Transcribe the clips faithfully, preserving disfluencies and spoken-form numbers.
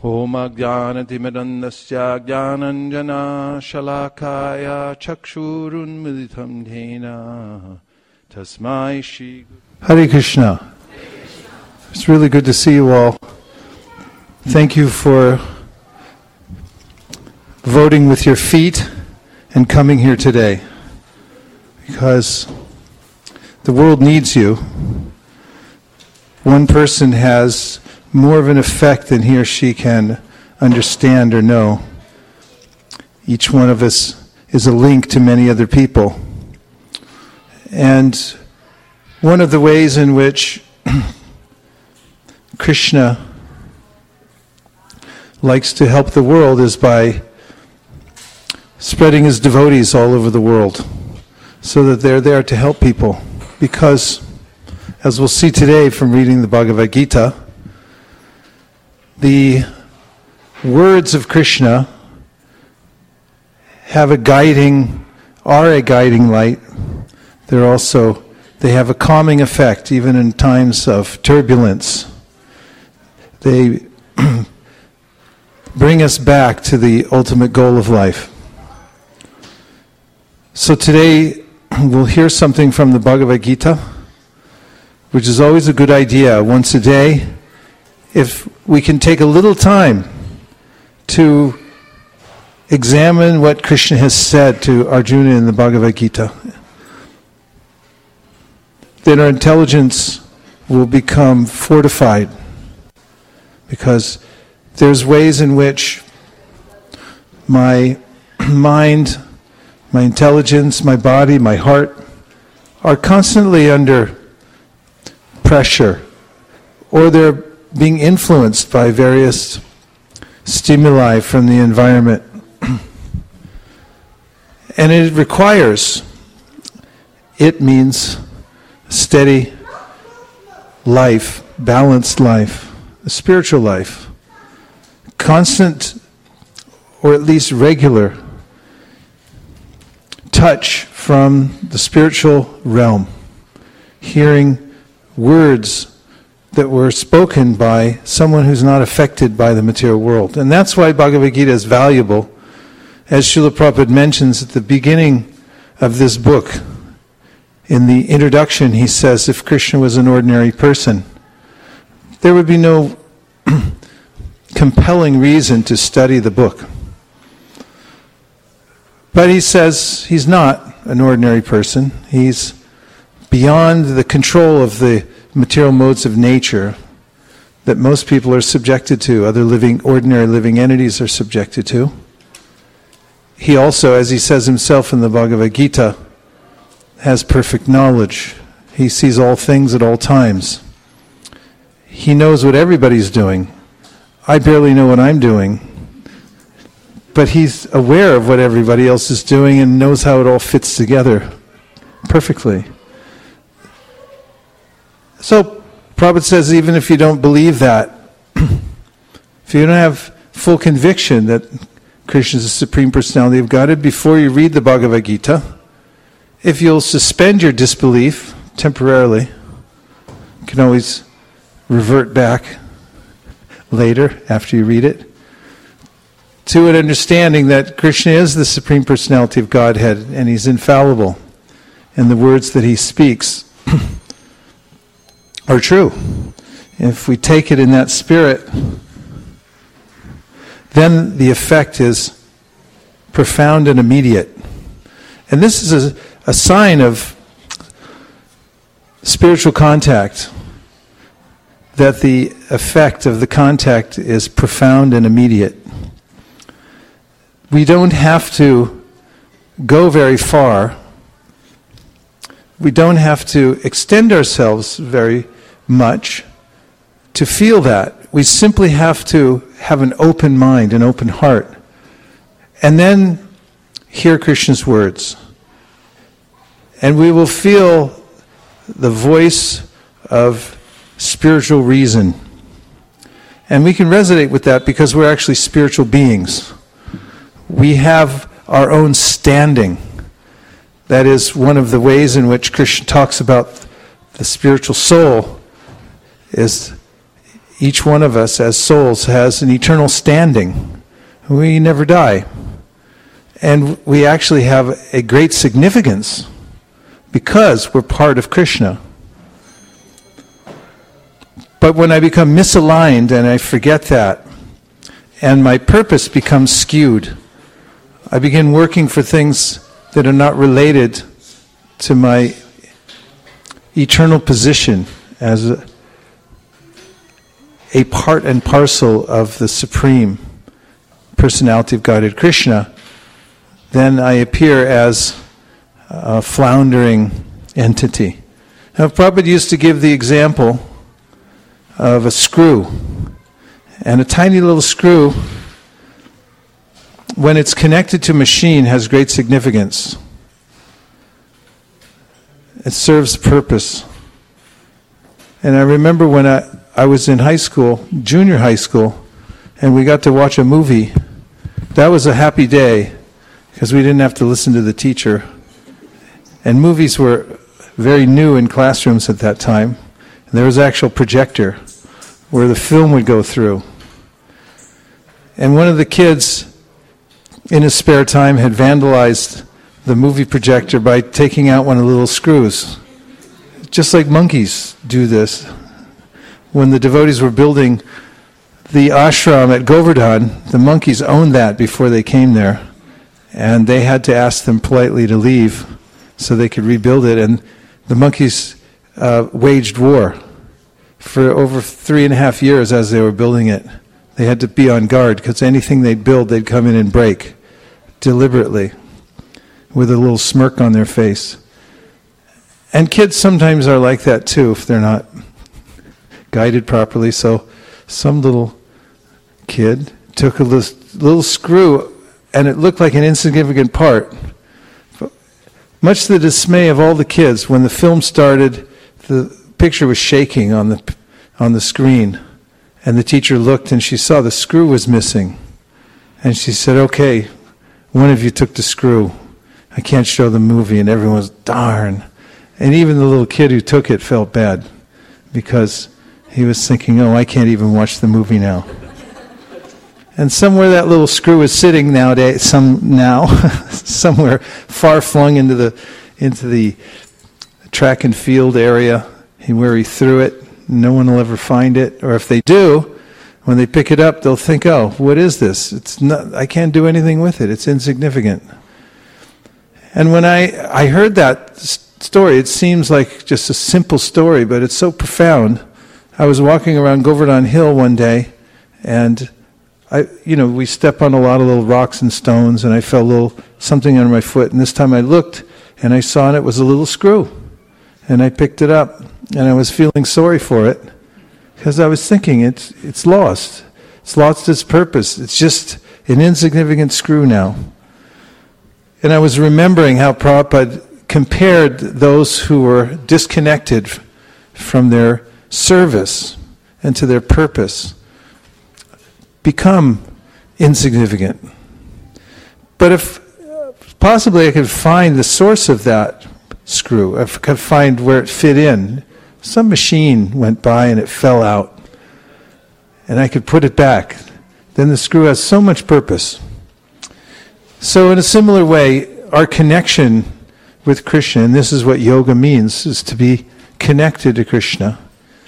Om Ajnanatimidandasya Jnananjana Shalakaya Chakshurunmilitam Dhena Tasmai Shri Hare Krishna. It's really good to see you all. Thank you for voting with your feet and coming here today, because the world needs you. One person has more of an effect than he or she can understand or know. Each one of us is a link to many other people. And one of the ways in which Krishna likes to help the world is by spreading his devotees all over the world so that they're there to help people. Because, as we'll see today from reading the Bhagavad Gita, the words of Krishna have a guiding, are a guiding light. They're also, they have a calming effect even in times of turbulence. They bring us back to the ultimate goal of life. So today we'll hear something from the Bhagavad Gita, which is always a good idea once a day. If we can take a little time to examine what Krishna has said to Arjuna in the Bhagavad Gita, then our intelligence will become fortified, because there's ways in which my mind, my intelligence, my body, my heart are constantly under pressure, or they're being influenced by various stimuli from the environment. And it requires, it means steady life, balanced life, a spiritual life, constant or at least regular touch from the spiritual realm, hearing words that were spoken by someone who's not affected by the material world. And that's why Bhagavad Gita is valuable. As Srila Prabhupada mentions at the beginning of this book, in the introduction he says, if Krishna was an ordinary person, there would be no compelling reason to study the book. But he says he's not an ordinary person. He's beyond the control of the material modes of nature that most people are subjected to, other living, ordinary living entities are subjected to. He also, as he says himself in the Bhagavad Gita, has perfect knowledge. He sees all things at all times. He knows what everybody's doing. I barely know what I'm doing. But he's aware of what everybody else is doing and knows how it all fits together perfectly. So, Prabhupada says, even if you don't believe that, if you don't have full conviction that Krishna is the Supreme Personality of Godhead, before you read the Bhagavad Gita, if you'll suspend your disbelief temporarily, you can always revert back later after you read it, to an understanding that Krishna is the Supreme Personality of Godhead and he's infallible, and the words that he speaks are true. If we take it in that spirit, then the effect is profound and immediate. And this is a, a sign of spiritual contact, that the effect of the contact is profound and immediate. We don't have to go very far. We don't have to extend ourselves very much to feel that. We simply have to have an open mind, an open heart, and then hear Krishna's words. And we will feel the voice of spiritual reason. And we can resonate with that because we're actually spiritual beings. We have our own standing. That is one of the ways in which Krishna talks about the spiritual soul, is each one of us as souls has an eternal standing. We never die. And we actually have a great significance because we're part of Krishna. But when I become misaligned and I forget that, and my purpose becomes skewed, I begin working for things that are not related to my eternal position as a, a part and parcel of the Supreme Personality of Godhead Krishna, then I appear as a floundering entity. Now, Prabhupada used to give the example of a screw. And a tiny little screw, when it's connected to a machine, has great significance. It serves a purpose. And I remember when I, I was in high school, junior high school, and we got to watch a movie. That was a happy day, because we didn't have to listen to the teacher. And movies were very new in classrooms at that time. And there was an actual projector where the film would go through. And one of the kids, in his spare time, had vandalized the movie projector by taking out one of the little screws. Just like monkeys do this. When the devotees were building the ashram at Govardhan, the monkeys owned that before they came there. And they had to ask them politely to leave so they could rebuild it. And the monkeys uh, waged war for over three and a half years as they were building it. They had to be on guard because anything they'd build, they'd come in and break deliberately with a little smirk on their face. And kids sometimes are like that too if they're not guided properly. So some little kid took a little, little screw and it looked like an insignificant part. Much to the dismay of all the kids, when the film started, the picture was shaking on the on the screen, and the teacher looked and she saw the screw was missing, and she said, "Okay, one of you took the screw. I can't show the movie." And everyone was, darn. And even the little kid who took it felt bad because he was thinking, "Oh, I can't even watch the movie now." And somewhere that little screw is sitting nowadays, some now, somewhere far flung into the into the track and field area where he threw it. No one will ever find it. Or if they do, when they pick it up, they'll think, "Oh, what is this? It's not. I can't do anything with it. It's insignificant." And when I, I heard that story, it seems like just a simple story, but it's so profound. I was walking around Govardhan Hill one day, and I, you know, we step on a lot of little rocks and stones, and I felt a little something under my foot. And this time I looked, and I saw it was a little screw. And I picked it up, and I was feeling sorry for it, because I was thinking, it's it's lost. It's lost its purpose. It's just an insignificant screw now. And I was remembering how Prabhupada compared those who were disconnected from their service and to their purpose become insignificant. But if possibly I could find the source of that screw, if I could find where it fit in, some machine went by and it fell out, and I could put it back, then the screw has so much purpose. So in a similar way, our connection with Krishna, and this is what yoga means, is to be connected to Krishna,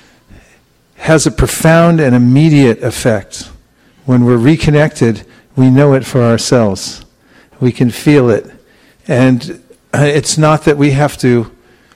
has a profound and immediate effect. When we're reconnected, we know it for ourselves. We can feel it. And it's not that we have to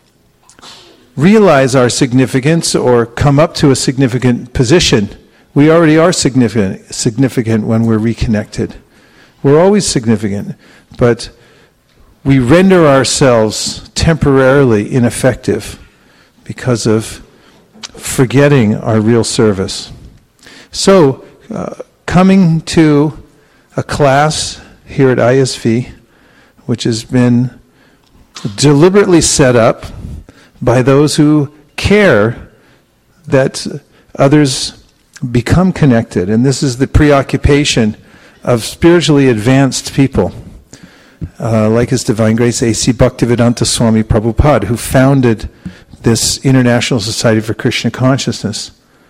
realize our significance or come up to a significant position. We already are significant, significant when we're reconnected. We're always significant, but we render ourselves temporarily ineffective because of forgetting our real service. So, uh, coming to a class here at I S V, which has been deliberately set up by those who care that others become connected. And this is the preoccupation of spiritually advanced people, uh, like His Divine Grace A C Bhaktivedanta Swami Prabhupada, who founded this International Society for Krishna Consciousness.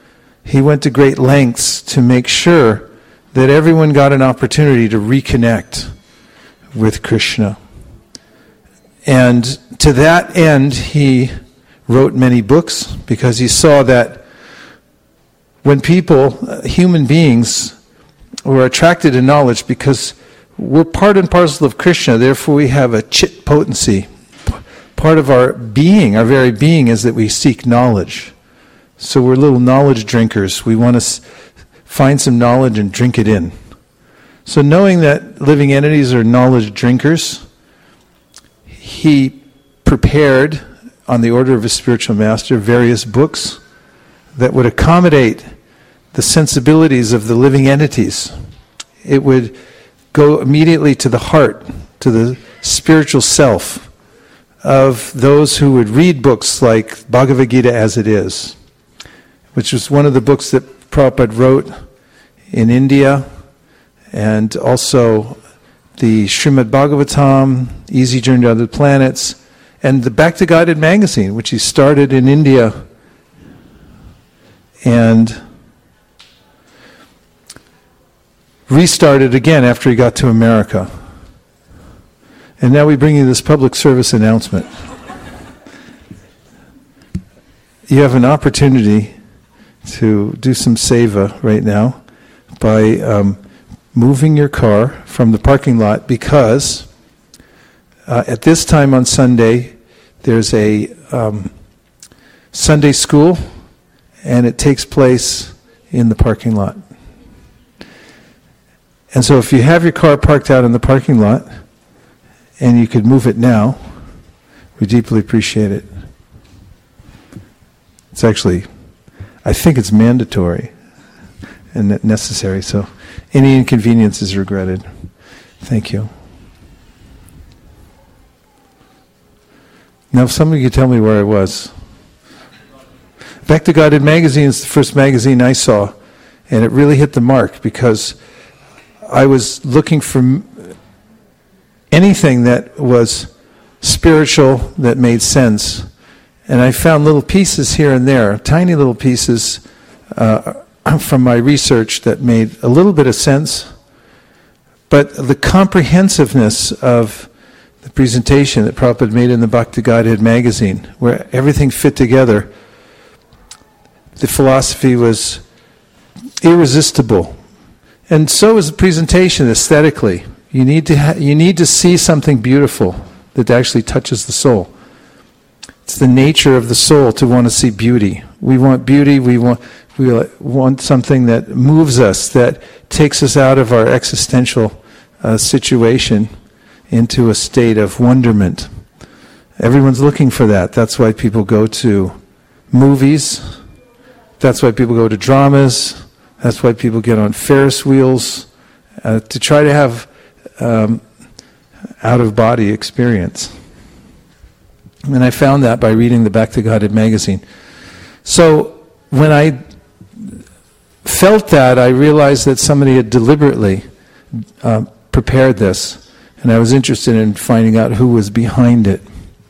he went to great lengths to make sure that everyone got an opportunity to reconnect with Krishna. And to that end, he wrote many books, because he saw that when people, human beings, were attracted to knowledge, because we're part and parcel of Krishna, therefore we have a chit potency. Part of our being, our very being, is that we seek knowledge. So we're little knowledge drinkers. We want to s- find some knowledge and drink it in. So knowing that living entities are knowledge drinkers, he prepared, on the order of his spiritual master, various books that would accommodate the sensibilities of the living entities. It would go immediately to the heart, to the spiritual self of those who would read books like Bhagavad Gita as it is, which was one of the books that Prabhupada wrote in India, and also the Srimad Bhagavatam, Easy Journey to Other Planets, and the Bhakti Guided magazine, which he started in India and restarted again after he got to America. And now we bring you this public service announcement. You have an opportunity to do some seva right now by um, moving your car from the parking lot, because uh, at this time on Sunday there's a um, Sunday school, and it takes place in the parking lot. And so if you have your car parked out in the parking lot, and you could move it now, we deeply appreciate it. It's actually, I think it's mandatory and necessary, so any inconvenience is regretted. Thank you. Now, if somebody could tell me where I was. Bhakti Guided magazine is the first magazine I saw, and it really hit the mark, because I was looking for anything that was spiritual, that made sense. And I found little pieces here and there, tiny little pieces uh, from my research that made a little bit of sense. But the comprehensiveness of the presentation that Prabhupada made in the Bhakti Guided magazine, where everything fit together, the philosophy was irresistible. And so is the presentation aesthetically. You need to ha- you need to see something beautiful that actually touches the soul. It's the nature of the soul to want to see beauty. We want beauty. We want we want something that moves us, that takes us out of our existential uh, situation into a state of wonderment. Everyone's looking for that. That's why people go to movies. That's why people go to dramas. That's why people get on Ferris wheels, uh, to try to have um, out-of-body experience. And I found that by reading the Bhakti Guided magazine. So when I felt that, I realized that somebody had deliberately uh, prepared this, and I was interested in finding out who was behind it.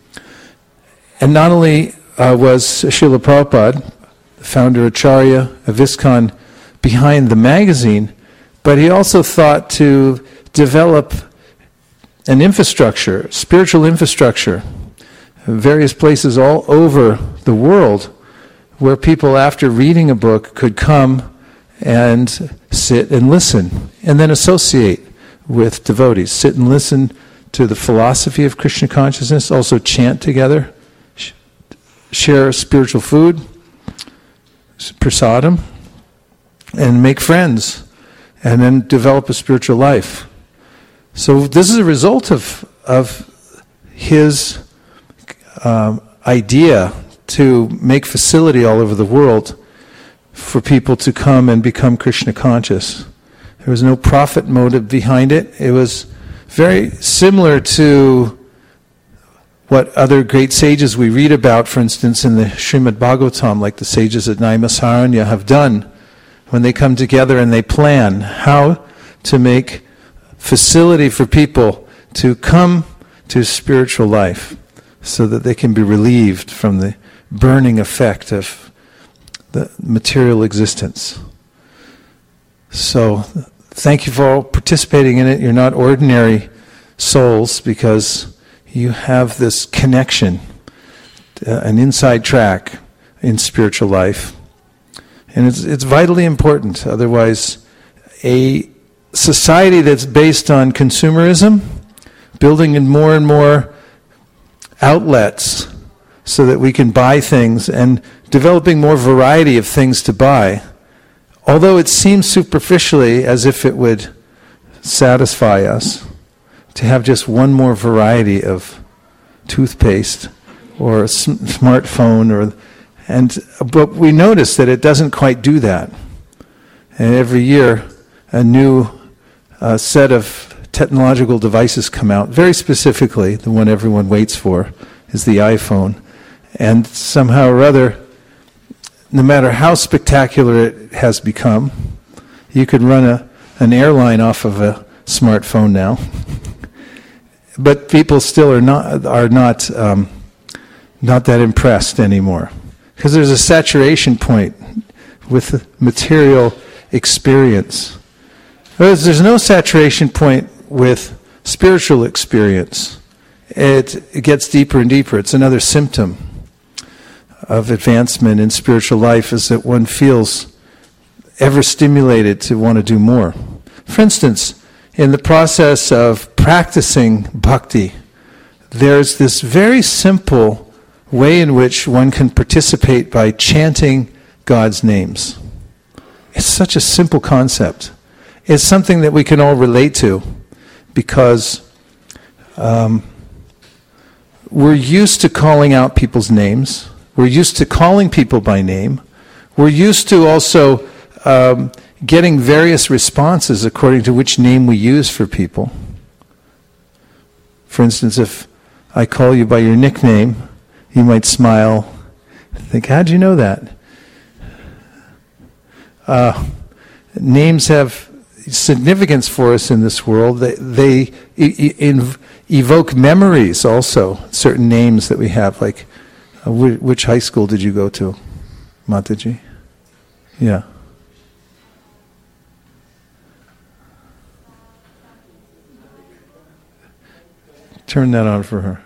And not only uh, was Srila Prabhupada, the founder Acharya of ISKCON, behind the magazine, but he also thought to develop an infrastructure, spiritual infrastructure, various places all over the world where people, after reading a book, could come and sit and listen, and then associate with devotees. Sit and listen to the philosophy of Krishna consciousness, also chant together, sh- share spiritual food, prasadam, and make friends, and then develop a spiritual life. So this is a result of of his um, idea to make facility all over the world for people to come and become Krishna conscious. There was no profit motive behind it. It was very similar to what other great sages we read about, for instance, in the Srimad Bhagavatam, like the sages at Naimisaranya have done, when they come together and they plan how to make facility for people to come to spiritual life so that they can be relieved from the burning effect of the material existence. So thank you for all participating in it. You're not ordinary souls because you have this connection, uh, an inside track in spiritual life. And it's, it's vitally important. Otherwise, a society that's based on consumerism, building in more and more outlets so that we can buy things and developing more variety of things to buy, although it seems superficially as if it would satisfy us to have just one more variety of toothpaste or a sm- smartphone, or and but we notice that it doesn't quite do that. And every year, a new uh, set of technological devices come out. Very specifically, the one everyone waits for is the iPhone. And somehow or other, no matter how spectacular it has become, you could run a, an airline off of a smartphone now. But people still are not are not um, not that impressed anymore, because there's a saturation point with material experience. Whereas there's no saturation point with spiritual experience. It, it gets deeper and deeper. It's another symptom of advancement in spiritual life, is that one feels ever stimulated to want to do more. For instance, in the process of practicing bhakti, there's this very simple way in which one can participate by chanting God's names. It's such a simple concept. It's something that we can all relate to because um, we're used to calling out people's names. We're used to calling people by name. We're used to also um, getting various responses according to which name we use for people. For instance, if I call you by your nickname, you might smile, think, how'd you know that? Uh, names have significance for us in this world. They, they e- e- evoke memories also, certain names that we have, like, uh, wh- which high school did you go to, Mataji? Yeah. Turn that on for her.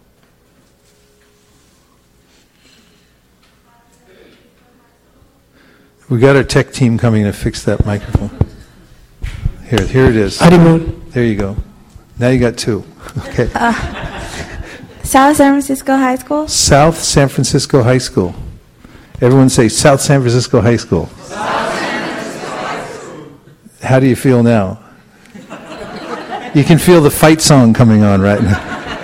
We got our tech team coming to fix that microphone. Here, here it is. Haribol. There you go. Now you got two. Okay. Uh, South San Francisco High School? South San Francisco High School. Everyone say South San Francisco High School. South San Francisco High School. How do you feel now? You can feel the fight song coming on right now.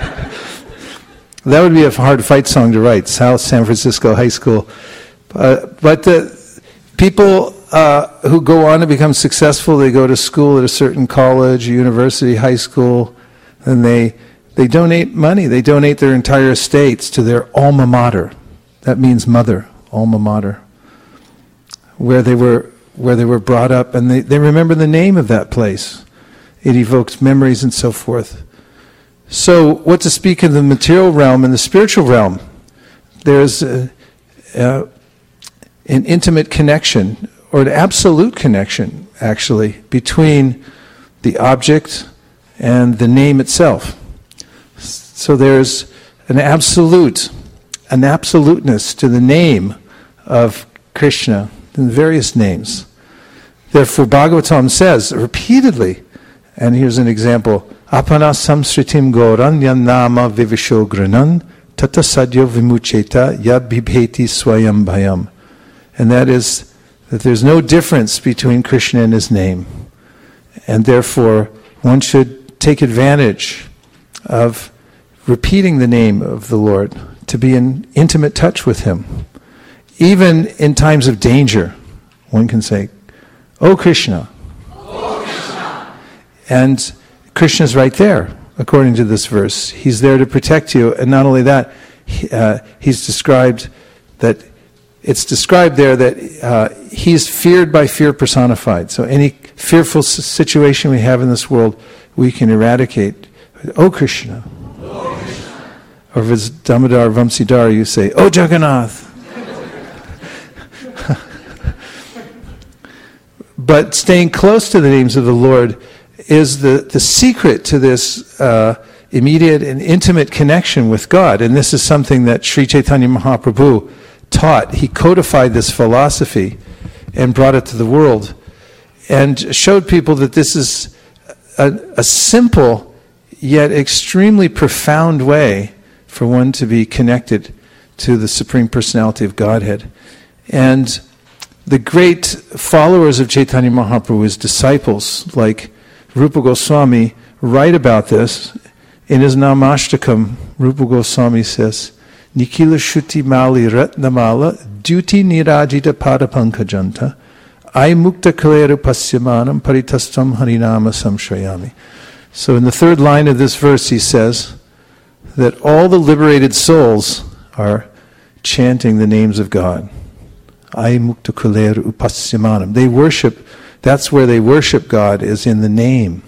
That would be a hard fight song to write, South San Francisco High School. Uh, but the people uh, who go on to become successful, they go to school at a certain college, university, high school, and they they donate money. They donate their entire estates to their alma mater. That means mother, alma mater, where they were where they were brought up, and they, they remember the name of that place. It evokes memories and so forth. So, what to speak of the material realm and the spiritual realm? There's a, a an intimate connection, or an absolute connection, actually, between the object and the name itself. So there's an absolute, an absoluteness to the name of Krishna, in various names. Therefore, Bhagavatam says repeatedly, and here's an example, Apana samsritim goran yan nama vivisho granan tata sadyo vimucheta yad bibheti swayam bhayam. And that is that there's no difference between Krishna and his name. And therefore, one should take advantage of repeating the name of the Lord to be in intimate touch with him. Even in times of danger, one can say, "O Krishna." O Krishna. And Krishna's right there, according to this verse. He's there to protect you. And not only that, he, uh, he's described that It's described there that uh, he's feared by fear personified. So any fearful s- situation we have in this world, we can eradicate. O Krishna. O Krishna. Or if it's Damodar Vamsidhar, you say, O Jagannath. but staying close to the names of the Lord is the, the secret to this uh, immediate and intimate connection with God. And this is something that Sri Chaitanya Mahaprabhu taught. He codified this philosophy and brought it to the world and showed people that this is a, a simple yet extremely profound way for one to be connected to the Supreme Personality of Godhead. And the great followers of Chaitanya Mahaprabhu, his disciples, like Rupa Goswami, write about this. In his Namashtakam, Rupa Goswami says, Nikila Shuti Mali Ratnamala Duti Nirajita Padapankajanta Ai Mukta Kaleru Pasyamanam Paritastam Harinama Samshayami. So in the third line of this verse he says that all the liberated souls are chanting the names of God. Ai Mukta Kaleru Pasyamanam. They worship, that's where they worship God, is in the name.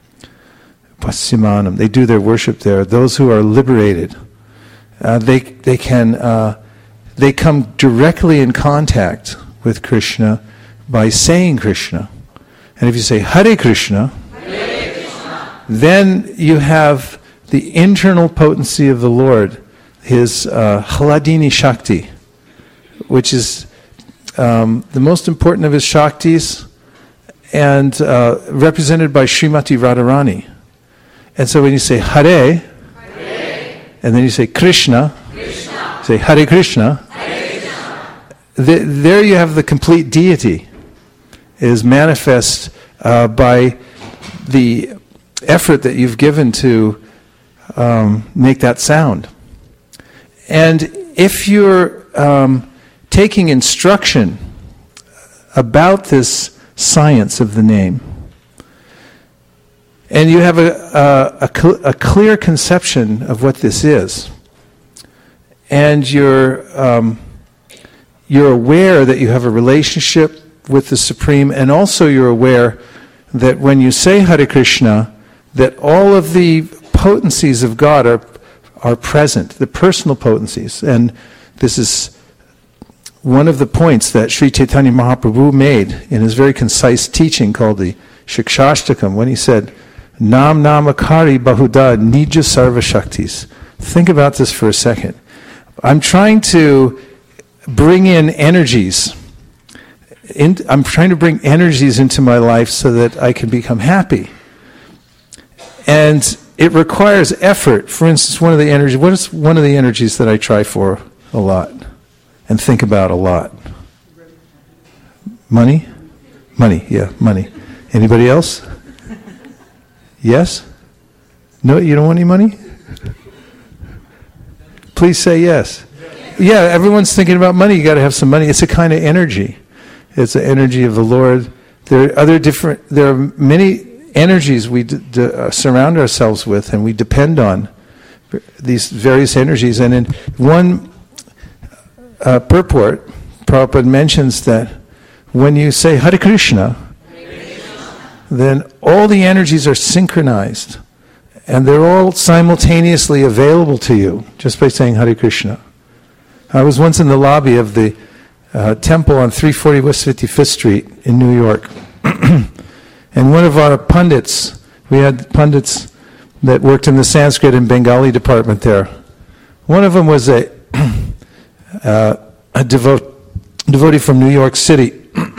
Pasyamanam. They do their worship there. Those who are liberated, uh, they they can uh, they come directly in contact with Krishna by saying Krishna. And if you say Hare Krishna, Hare Krishna, then you have the internal potency of the Lord, his uh, Hladini Shakti, which is um, the most important of his Shaktis, and uh, represented by Srimati Radharani. And so when you say Hare, Hare, and then you say Krishna, Krishna, say Hare Krishna, Hare Krishna, th- there you have the complete deity. It is manifest uh, by the effort that you've given to um, make that sound. And if you're um, taking instruction about this science of the name, and you have a, a, a, cl- a clear conception of what this is, and you're um, you're aware that you have a relationship with the Supreme, and also you're aware that when you say Hare Krishna, that all of the potencies of God are are present, the personal potencies. And this is one of the points that Sri Chaitanya Mahaprabhu made in his very concise teaching called the Shikshashtakam, when he said, Nam Namakari Bahuda Nija Sarva Shaktis. Think about this for a second. I'm trying to bring in energies. In, I'm trying to bring energies into my life so that I can become happy. And it requires effort. For instance, one of the energies, what is one of the energies that I try for a lot and think about a lot? Money? Money, yeah, money. Anybody else? Yes? No, you don't want any money? Please say yes. Yeah, everyone's thinking about money. You got to have some money. It's a kind of energy. It's the energy of the Lord. There are other different. There are many energies we d- d- uh, surround ourselves with, and we depend on these various energies. And in one uh, purport, Prabhupada mentions that when you say Hare Krishna, then all the energies are synchronized, and they're all simultaneously available to you just by saying Hare Krishna. I was once in the lobby of the uh, temple on three forty West fifty-fifth Street in New York, and one of our pundits, we had pundits that worked in the Sanskrit and Bengali department there. One of them was a, uh, a devo- devotee from New York City,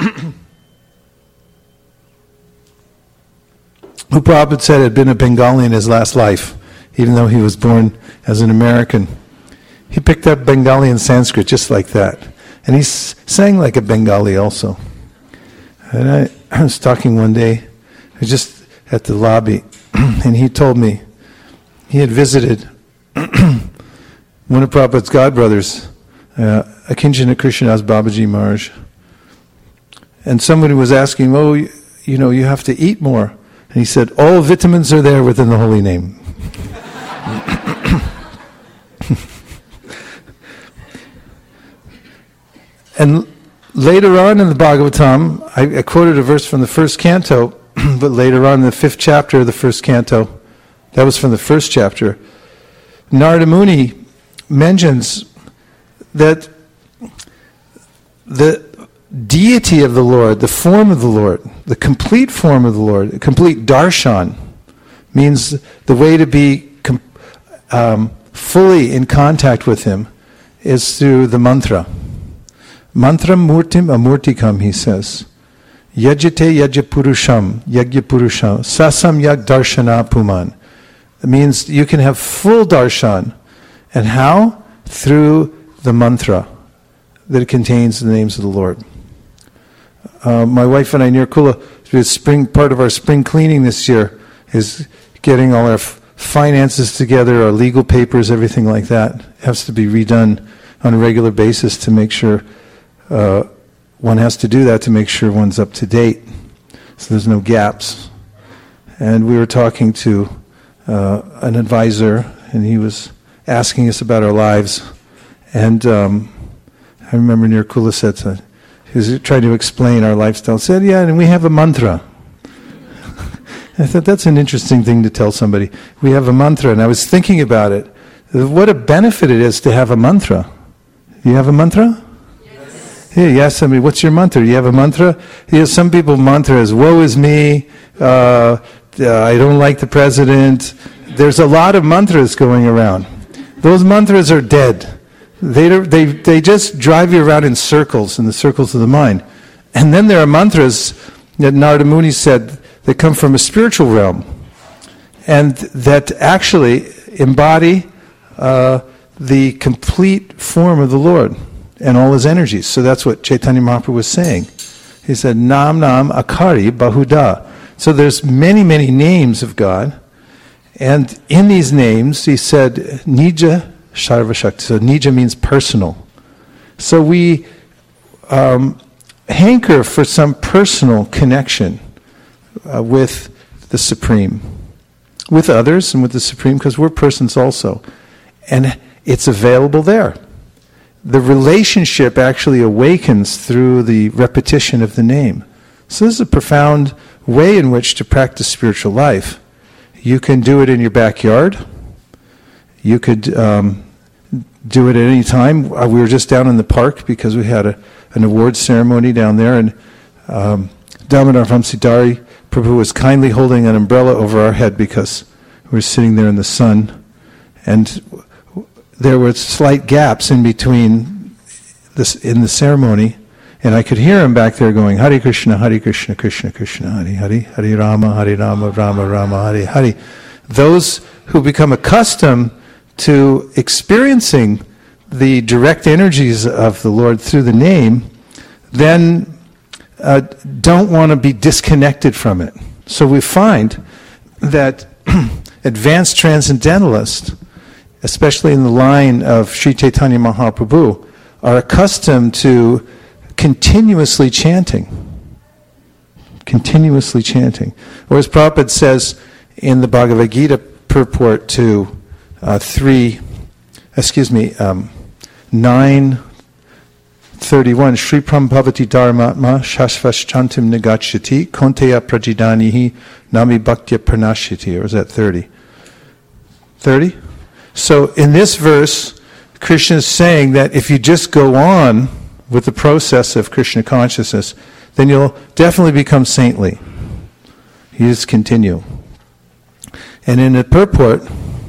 who Prabhupada said had been a Bengali in his last life, even though he was born as an American. He picked up Bengali and Sanskrit just like that. And he s- sang like a Bengali also. And I, I was talking one day, I was just at the lobby, and he told me he had visited one of Prabhupada's godbrothers, uh, Akinchana Krishnadas Babaji Maharaj. And somebody was asking, oh, you, you know, you have to eat more. And he said, all vitamins are there within the holy name. And later on in the Bhagavatam, I, I quoted a verse from the first canto, but later on in the fifth chapter of the first canto, that was from the first chapter, Narada Muni mentions that the deity of the Lord, the form of the Lord, the complete form of the Lord, complete darshan, means the way to be com- um, fully in contact with Him is through the mantra. Mantra murtim amurtikam, he says. Yajate yajapurusham, yagyapurusham, sasam yag darshana puman. It means you can have full darshan. And how? Through the mantra that contains the names of the Lord. Uh, my wife and I, Nirkula, the spring part of our spring cleaning this year is getting all our f- finances together, our legal papers, everything like that. It has to be redone on a regular basis to make sure uh, one has to do that to make sure one's up to date, so there's no gaps. And we were talking to uh, an advisor, and he was asking us about our lives. And um, I remember Nirkula said, to, he was trying to explain our lifestyle. Said, yeah, and we have a mantra. I thought that's an interesting thing to tell somebody. We have a mantra, and I was thinking about it. What a benefit it is to have a mantra. You have a mantra? Yeah, you ask somebody, what's your mantra? You have a mantra? You know, some people mantra is, woe is me, uh, uh, I don't like the president. There's a lot of mantras going around. Those mantras are dead. They, they, they just drive you around in circles, in the circles of the mind. And then there are mantras that Narada Muni said that come from a spiritual realm and that actually embody uh, the complete form of the Lord and all His energies. So that's what Chaitanya Mahaprabhu was saying. He said, Nam Nam Akari Bahuda. So there's many, many names of God. And in these names, he said, Nija Sarva Shakti. So Nija means personal. So we um, hanker for some personal connection uh, with the Supreme. With others and with the Supreme, because we're persons also. And it's available there. The relationship actually awakens through the repetition of the name. So this is a profound way in which to practice spiritual life. You can do it in your backyard. You could um, do it at any time. Uh, we were just down in the park because we had a, an awards ceremony down there, and um, Damodar Vamsidhari Prabhu was kindly holding an umbrella over our head because we were sitting there in the sun, and there were slight gaps in between this in the ceremony, and I could hear him back there going, Hare Krishna, Hare Krishna, Krishna Krishna, Hare Hare, Hare Rama, Hare Rama, Rama Rama, Hare Hare. Those who become accustomed to experiencing the direct energies of the Lord through the name, then uh, don't want to be disconnected from it. So we find that advanced transcendentalists, especially in the line of Sri Chaitanya Mahaprabhu, are accustomed to continuously chanting. Continuously chanting. Or as Prabhupada says in the Bhagavad Gita purport to uh, three, excuse me, um, nine thirty-one, Shri Prambhavati Dharmatma Shashvash Chantim Nagachyati Konteya Prajidanihi Nami Bhaktya Pranashyati. Or is that thirty? thirty? So in this verse, Krishna is saying that if you just go on with the process of Krishna consciousness, then you'll definitely become saintly. You just continue. And in the purport,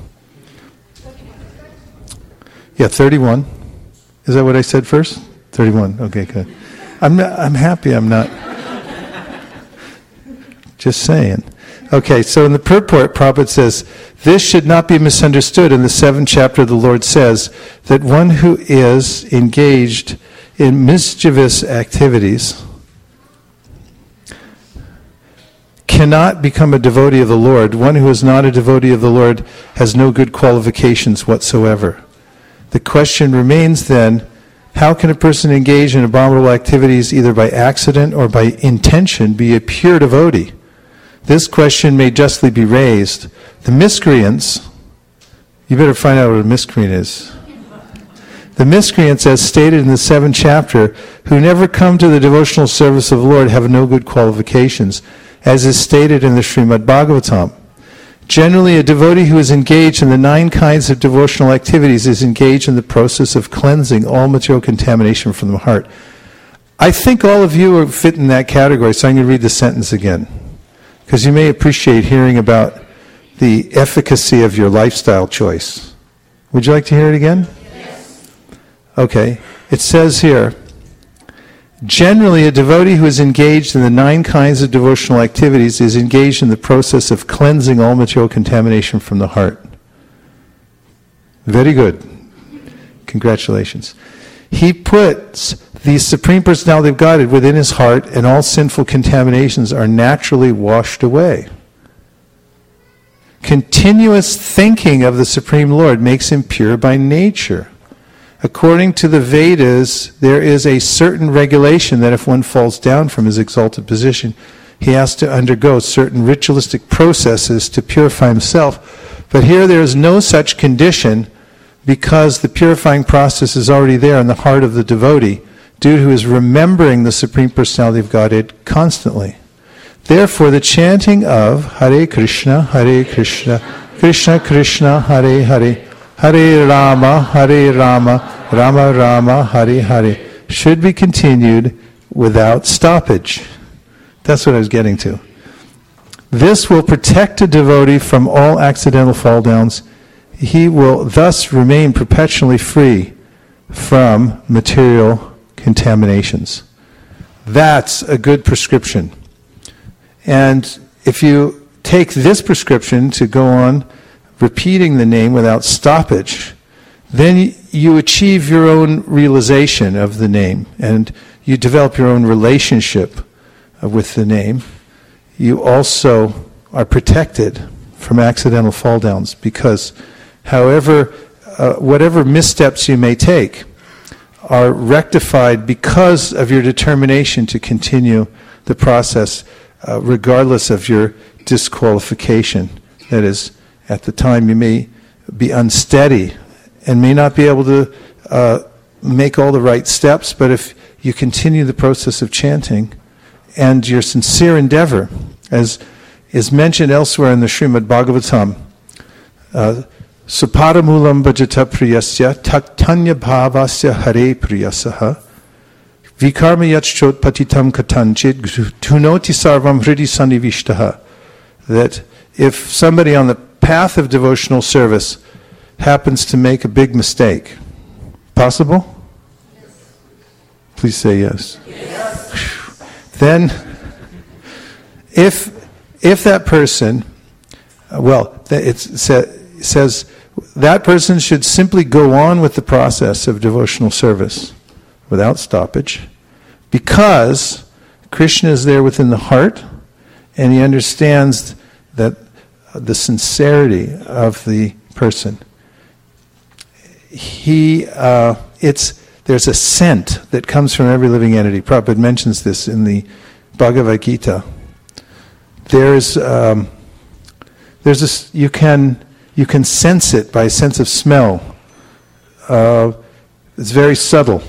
yeah, thirty-one. Is that what I said first? thirty-one. Okay, good. I'm not, I'm happy I'm not. Just saying. Okay, so in the purport, Prabhupada says, this should not be misunderstood. In the seventh chapter, the Lord says that one who is engaged in mischievous activities cannot become a devotee of the Lord. One who is not a devotee of the Lord has no good qualifications whatsoever. The question remains then, how can a person engage in abominable activities either by accident or by intention be a pure devotee? This question may justly be raised. The miscreants, you better find out what a miscreant is. The miscreants, as stated in the seventh chapter, who never come to the devotional service of the Lord have no good qualifications, as is stated in the Srimad Bhagavatam. Generally, a devotee who is engaged in the nine kinds of devotional activities is engaged in the process of cleansing all material contamination from the heart. I think all of you are fit in that category, so I'm going to read the sentence again. Because you may appreciate hearing about the efficacy of your lifestyle choice. Would you like to hear it again? Yes. Okay. It says here, generally a devotee who is engaged in the nine kinds of devotional activities is engaged in the process of cleansing all material contamination from the heart. Very good. Congratulations. He puts the Supreme Personality of Godhead within his heart, and all sinful contaminations are naturally washed away. Continuous thinking of the Supreme Lord makes him pure by nature. According to the Vedas, there is a certain regulation that if one falls down from his exalted position, he has to undergo certain ritualistic processes to purify himself. But here there is no such condition, because the purifying process is already there in the heart of the devotee, due to his remembering the Supreme Personality of Godhead constantly. Therefore, the chanting of Hare Krishna, Hare Krishna, Krishna Krishna, Hare Hare, Hare Rama, Hare Rama, Rama Rama, Hare Hare, should be continued without stoppage. That's what I was getting to. This will protect a devotee from all accidental fall downs. He will thus remain perpetually free from material contaminations. That's a good prescription. And if you take this prescription to go on repeating the name without stoppage, then you achieve your own realization of the name, and you develop your own relationship with the name. You also are protected from accidental fall downs, because however, uh, whatever missteps you may take are rectified because of your determination to continue the process, uh, regardless of your disqualification. That is, at the time you may be unsteady and may not be able to uh, make all the right steps, but if you continue the process of chanting and your sincere endeavor, as is mentioned elsewhere in the Srimad Bhagavatam, uh, Supadamulam bhajata priyasya taktanya bhavasya hare priyasaha vikarma yachchot patitam katanchit dhunoti sarvam hridi sannivishtaha. That if somebody on the path of devotional service happens to make a big mistake, possible? Yes. Please say yes. Yes. Then, if if that person, well, it says that person should simply go on with the process of devotional service without stoppage, because Krishna is there within the heart, and he understands that the sincerity of the person. He, uh, it's there's a scent that comes from every living entity. Prabhupada mentions this in the Bhagavad Gita. There's um, there's a, you can you can sense it by a sense of smell. Uh, it's very subtle,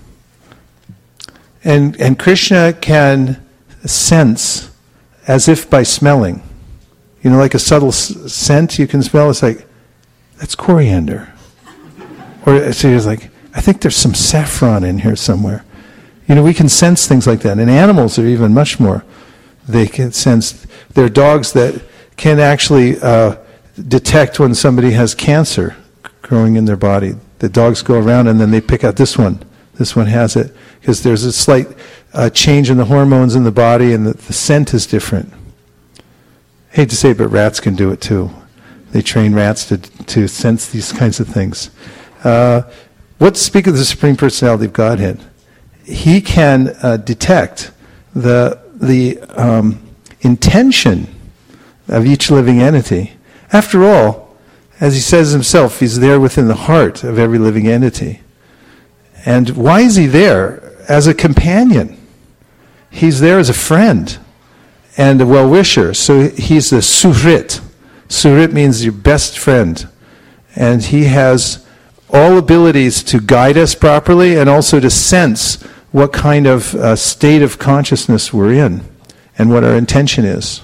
and and Krishna can sense as if by smelling. You know, like a subtle s- scent you can smell. It's like, that's coriander. Or so it's like, I think there's some saffron in here somewhere. You know, we can sense things like that. And animals are even much more. They can sense. There are dogs that can actually uh, detect when somebody has cancer growing in their body. The dogs go around and then they pick out this one. This one has it. Because there's a slight uh, change in the hormones in the body, and the, the scent is different. I hate to say it, but rats can do it too. They train rats to to sense these kinds of things. Uh, let's speak of the Supreme Personality of Godhead. He can uh, detect the the um, intention of each living entity. After all, as he says himself, he's there within the heart of every living entity. And why is he there? As a companion. He's there as a friend and a well-wisher. So he's the Suhrit. Suhrit means your best friend. And he has all abilities to guide us properly and also to sense what kind of uh, state of consciousness we're in and what our intention is.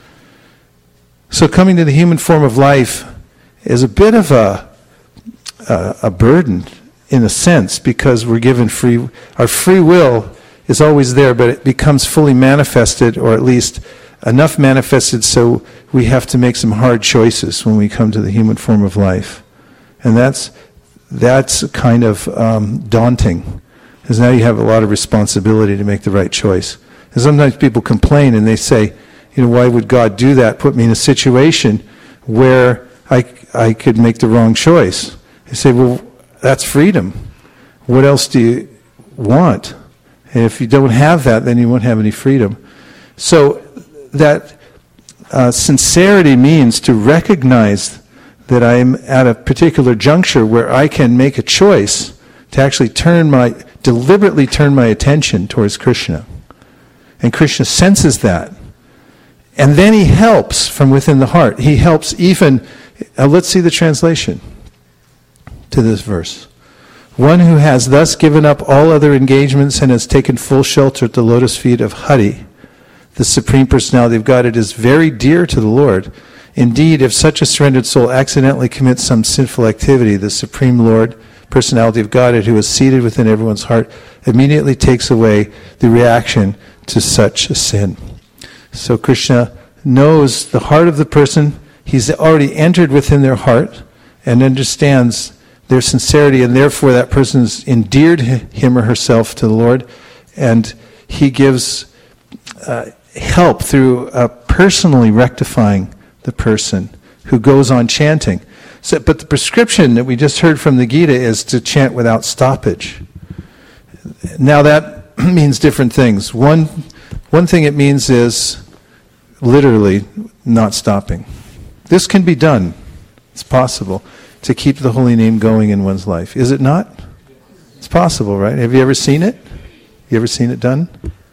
So coming to the human form of life is a bit of a, a, a burden in a sense, because we're given free, our free will is always there, but it becomes fully manifested, or at least enough manifested so we have to make some hard choices when we come to the human form of life. And that's that's kind of um, daunting, because now you have a lot of responsibility to make the right choice. And sometimes people complain and they say, you know, why would God do that, put me in a situation where I, I could make the wrong choice? They say, well, that's freedom. What else do you want? And if you don't have that, then you won't have any freedom. So that uh, sincerity means to recognize that I'm at a particular juncture where I can make a choice to actually turn my, deliberately turn my attention towards Krishna. And Krishna senses that. And then he helps from within the heart. He helps even, uh, let's see the translation to this verse. One who has thus given up all other engagements and has taken full shelter at the lotus feet of Hari, the Supreme Personality of Godhead, is very dear to the Lord. Indeed, if such a surrendered soul accidentally commits some sinful activity, the Supreme Lord, Personality of Godhead, who is seated within everyone's heart, immediately takes away the reaction to such a sin. So Krishna knows the heart of the person. He's already entered within their heart and understands their sincerity, and therefore that person's endeared him or herself to the Lord, and he gives uh, help through uh, personally rectifying the person who goes on chanting. So, but the prescription that we just heard from the Gita is to chant without stoppage. Now that means different things. One, one thing it means is literally not stopping. This can be done. It's possible to keep the holy name going in one's life. Is it not? It's possible, right? Have you ever seen it? You ever seen it done?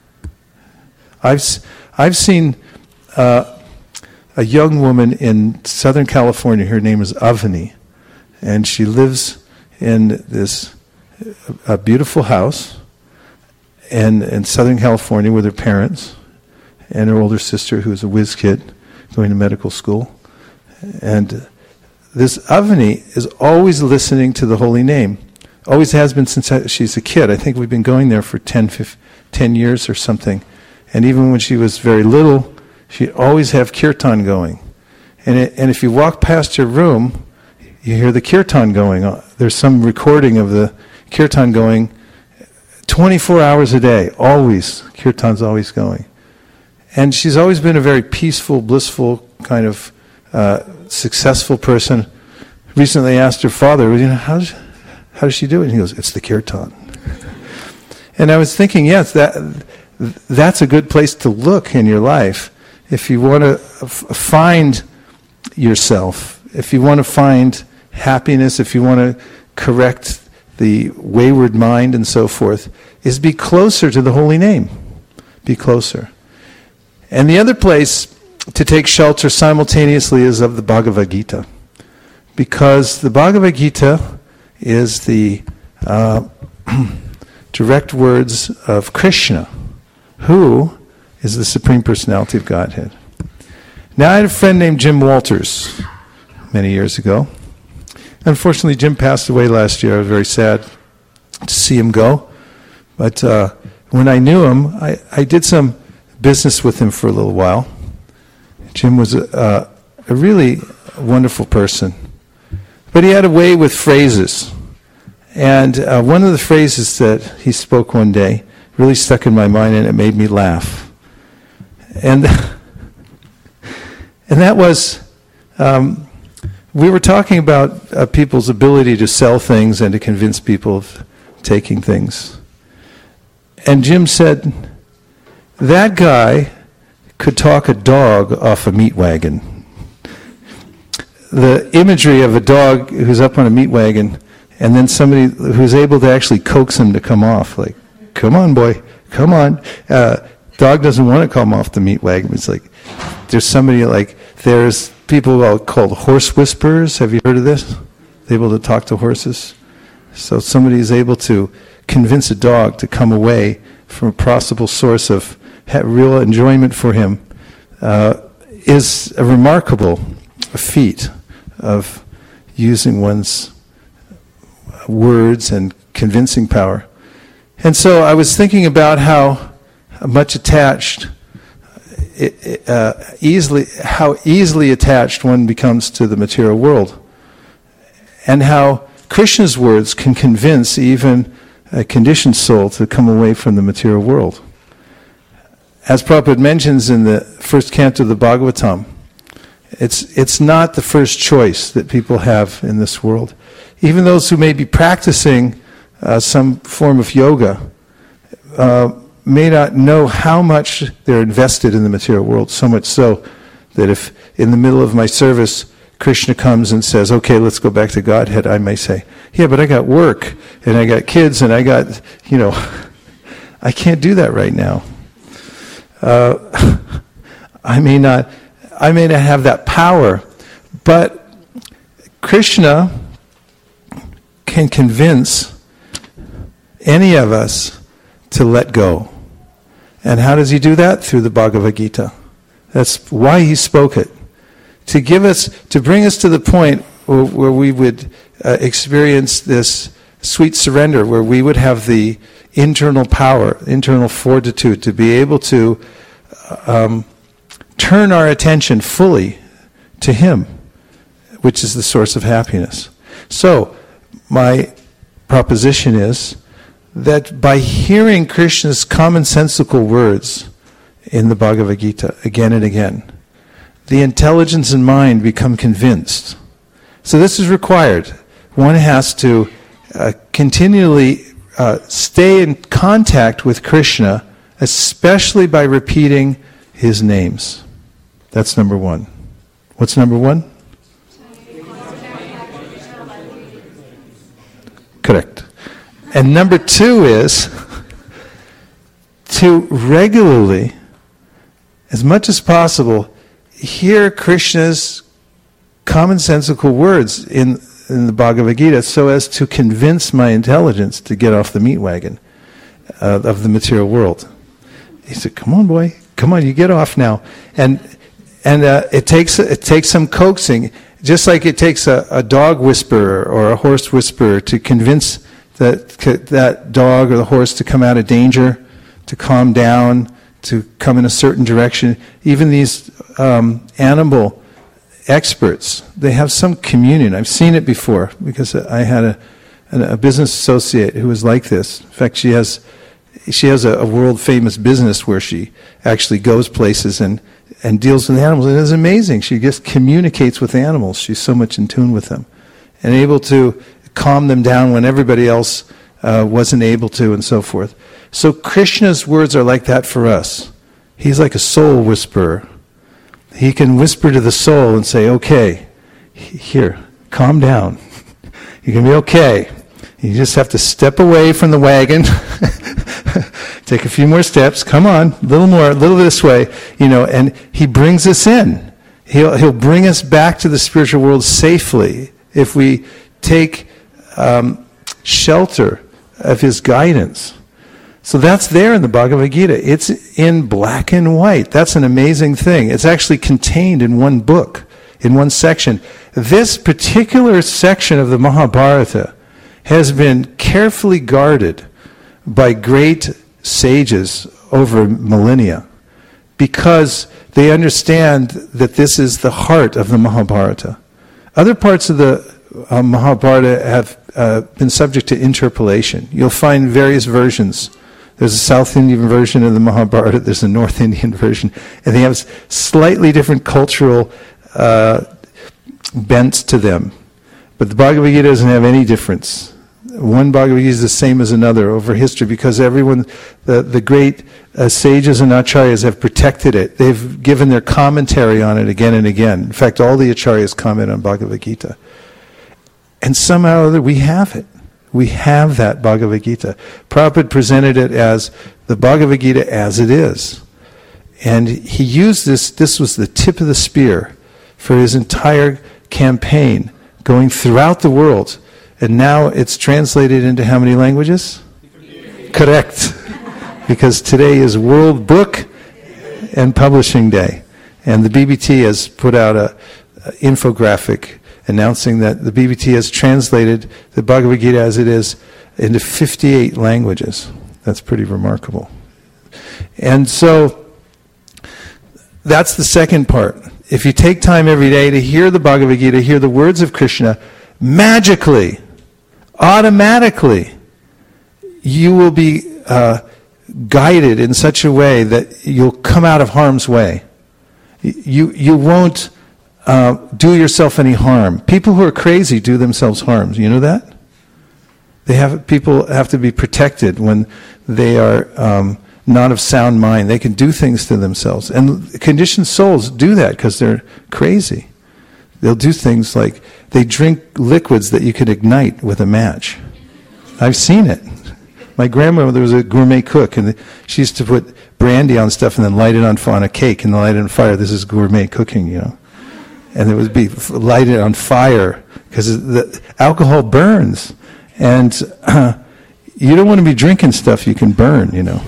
I've I've seen uh, a young woman in Southern California. Her name is Avani, and she lives in this a beautiful house in, in Southern California with her parents and her older sister, who is a whiz kid going to medical school. And this Avani is always listening to the holy name. Always has been since she's a kid. I think we've been going there for ten, fifteen, ten years or something. And even when she was very little, she'd always have kirtan going. And it, and if you walk past her room, you hear the kirtan going on. There's some recording of the kirtan going twenty-four hours a day. Always. Kirtan's always going. And she's always been a very peaceful, blissful, kind of uh, successful person. Recently asked her father, you know, how does, how does she do it? And he goes, it's the kirtan. And I was thinking, yes, that that's a good place to look in your life. If you want to f- find yourself, if you want to find happiness, if you want to correct the wayward mind and so forth, is be closer to the holy name. Be closer. And the other place to take shelter simultaneously is of the Bhagavad Gita. Because the Bhagavad Gita is the uh, direct words of Krishna, who is the Supreme Personality of Godhead. Now, I had a friend named Jim Walters many years ago. Unfortunately, Jim passed away last year. I was very sad to see him go. But uh, when I knew him, I, I did some business with him for a little while. Jim was a, uh, a really wonderful person. But he had a way with phrases. And uh, one of the phrases that he spoke one day really stuck in my mind, and it made me laugh. And and that was, um, we were talking about uh, people's ability to sell things and to convince people of taking things. And Jim said, that guy could talk a dog off a meat wagon. The imagery of a dog who's up on a meat wagon and then somebody who's able to actually coax him to come off, like, come on, boy, come on. Uh, dog doesn't want to come off the meat wagon. It's like, there's somebody like, there's people called horse whisperers. Have you heard of this? They're able to talk to horses. So somebody is able to convince a dog to come away from a possible source of real enjoyment for him uh, is a remarkable feat of using one's words and convincing power. And so I was thinking about how much attached, uh, easily, how easily attached one becomes to the material world, and how Krishna's words can convince even a conditioned soul to come away from the material world. As Prabhupada mentions in the first canto of the Bhagavatam, it's it's not the first choice that people have in this world. Even those who may be practicing uh, some form of yoga uh, may not know how much they're invested in the material world, so much so that if in the middle of my service Krishna comes and says, okay, let's go back to Godhead, I may say, yeah, but I got work, and I got kids, and I got, you know, I can't do that right now. Uh, I may not, I may not have that power, but Krishna can convince any of us to let go. And how does he do that? Through the Bhagavad Gita. That's why he spoke it. To give us, to bring us to the point where, where we would uh, experience this sweet surrender, where we would have the internal power, internal fortitude to be able to um, turn our attention fully to him, which is the source of happiness. So, my proposition is that by hearing Krishna's commonsensical words in the Bhagavad Gita again and again, the intelligence and mind become convinced. So this is required. One has to uh, continually uh, stay in contact with Krishna, especially by repeating his names. That's number one. What's number one? Correct. And number two is to regularly, as much as possible, hear Krishna's commonsensical words in, in the Bhagavad Gita so as to convince my intelligence to get off the meat wagon uh, of the material world. He said, come on, boy. Come on, you get off now. And and uh, it takes it takes some coaxing, just like it takes a, a dog whisperer or a horse whisperer to convince that that dog or the horse to come out of danger, to calm down, to come in a certain direction. Even these um, animal experts, they have some communion. I've seen it before because I had a, a business associate who was like this. In fact, she has she has a, a world famous business where she actually goes places and, and deals with animals. And it's amazing. She just communicates with animals. She's so much in tune with them and able to calm them down when everybody else uh, wasn't able to, and so forth. So Krishna's words are like that for us. He's like a soul whisperer. He can whisper to the soul and say, okay, here, calm down. You're going to be okay. You just have to step away from the wagon. Take a few more steps. Come on, a little more, a little this way. You know, and he brings us in. He'll, he'll bring us back to the spiritual world safely if we take um, shelter of his guidance. So that's there in the Bhagavad Gita. It's in black and white. That's an amazing thing. It's actually contained in one book, in one section. This particular section of the Mahabharata has been carefully guarded by great sages over millennia because they understand that this is the heart of the Mahabharata. Other parts of the uh, Mahabharata have uh, been subject to interpolation. You'll find various versions. There's a South Indian version of the Mahabharata, there's a North Indian version, and they have slightly different cultural uh, bents to them. But the Bhagavad Gita doesn't have any difference. One Bhagavad Gita is the same as another over history because everyone, the, the great uh, sages and acharyas have protected it. They've given their commentary on it again and again. In fact, all the acharyas comment on Bhagavad Gita. And somehow or other we have it. We have that Bhagavad Gita. Prabhupada presented it as the Bhagavad Gita as it is. And he used this, this was the tip of the spear for his entire campaign going throughout the world. And now it's translated into how many languages? Correct. Because today is World Book and Publishing Day. And the B B T has put out a, a infographic announcing that the B B T has translated the Bhagavad Gita as it is into fifty-eight languages. That's pretty remarkable. And so that's the second part. If you take time every day to hear the Bhagavad Gita, hear the words of Krishna, magically, automatically, you will be uh, guided in such a way that you'll come out of harm's way. You, you won't uh, do yourself any harm. People who are crazy do themselves harm. You know that? They have people have to be protected when they are um, not of sound mind. They can do things to themselves. And conditioned souls do that because they're crazy. They'll do things like they drink liquids that you could ignite with a match. I've seen it. My grandmother was a gourmet cook, and she used to put brandy on stuff and then light it on, on a cake and then light it on fire. This is gourmet cooking, you know. And it would be lighted on fire because the alcohol burns. And uh, you don't want to be drinking stuff you can burn, you know.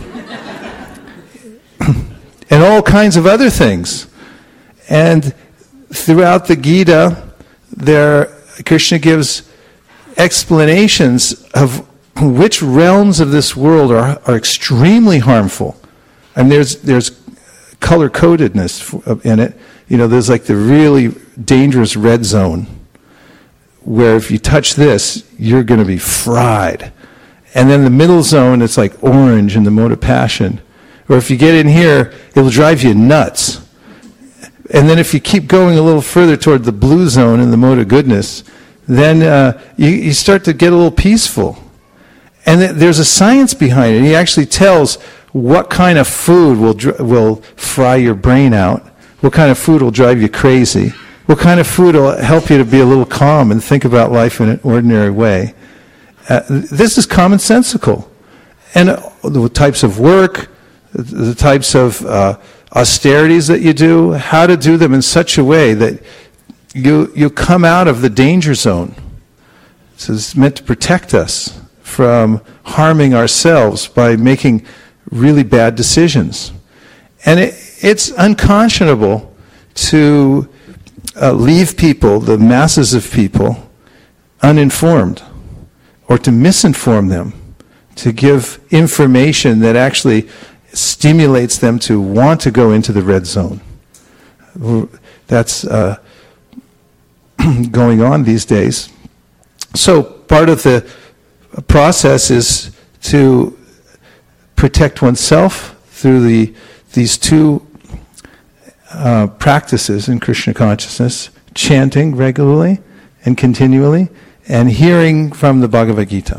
And all kinds of other things. And throughout the Gita, there Krishna gives explanations of which realms of this world are, are extremely harmful. And there's there's color-codedness in it. You know, there's like the really dangerous red zone, where if you touch this, you're going to be fried. And then the middle zone, it's like orange in the mode of passion. Or if you get in here, it'll drive you nuts. And then if you keep going a little further toward the blue zone in the mode of goodness, then uh, you, you start to get a little peaceful. And th- there's a science behind it. He actually tells what kind of food will dr- will fry your brain out, what kind of food will drive you crazy, what kind of food will help you to be a little calm and think about life in an ordinary way. Uh, this is commonsensical. And uh, the types of work, the types of uh, austerities that you do, how to do them in such a way that you you come out of the danger zone. So it's meant to protect us from harming ourselves by making really bad decisions. And it, it's unconscionable to uh, leave people, the masses of people, uninformed, or to misinform them, to give information that actually stimulates them to want to go into the red zone. That's uh, going on these days. So part of the process is to protect oneself through the these two uh, practices in Krishna consciousness: chanting regularly and continually, and hearing from the Bhagavad Gita.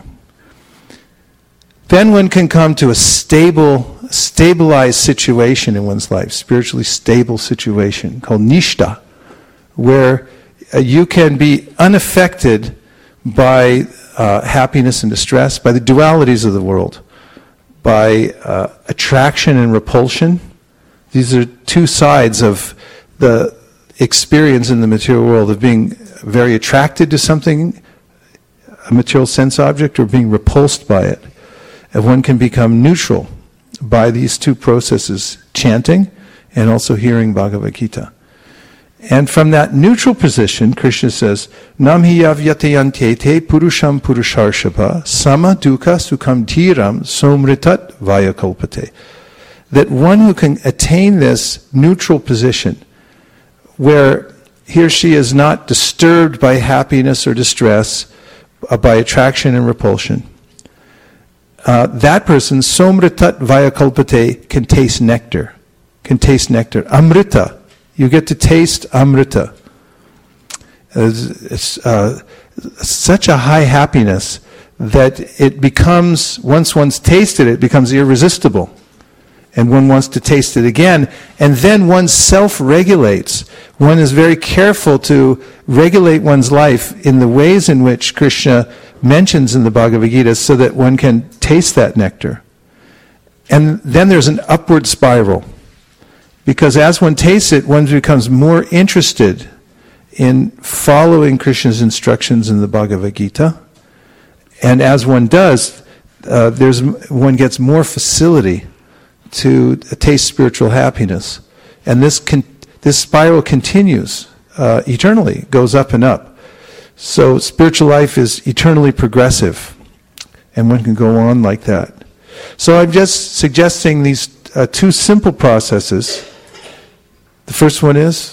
Then one can come to a stable, stabilized situation in one's life, spiritually stable situation called nishta, where uh, you can be unaffected by uh, happiness and distress, by the dualities of the world, by uh, attraction and repulsion. These are two sides of the experience in the material world of being very attracted to something, a material sense object, or being repulsed by it. And one can become neutral by these two processes, chanting and also hearing Bhagavad Gita. And from that neutral position, Krishna says, Nam hi yavyatayantete purusham purusharshapa sama dukkha sukham dhiram somritat vayakalpate. That one who can attain this neutral position, where he or she is not disturbed by happiness or distress, uh, by attraction and repulsion, uh, that person, somritat vayakalpate, can taste nectar, can taste nectar. Amrita. You get to taste Amrita. It's uh, such a high happiness that it becomes, once one's tasted it, it becomes irresistible. And one wants to taste it again. And then one self-regulates. One is very careful to regulate one's life in the ways in which Krishna mentions in the Bhagavad Gita so that one can taste that nectar. And then there's an upward spiral. Because as one tastes it, one becomes more interested in following Krishna's instructions in the Bhagavad Gita. And as one does, uh, there's one gets more facility to taste spiritual happiness. And this con- this spiral continues uh, eternally, goes up and up. So spiritual life is eternally progressive. And one can go on like that. So I'm just suggesting these uh, two simple processes. The first one is?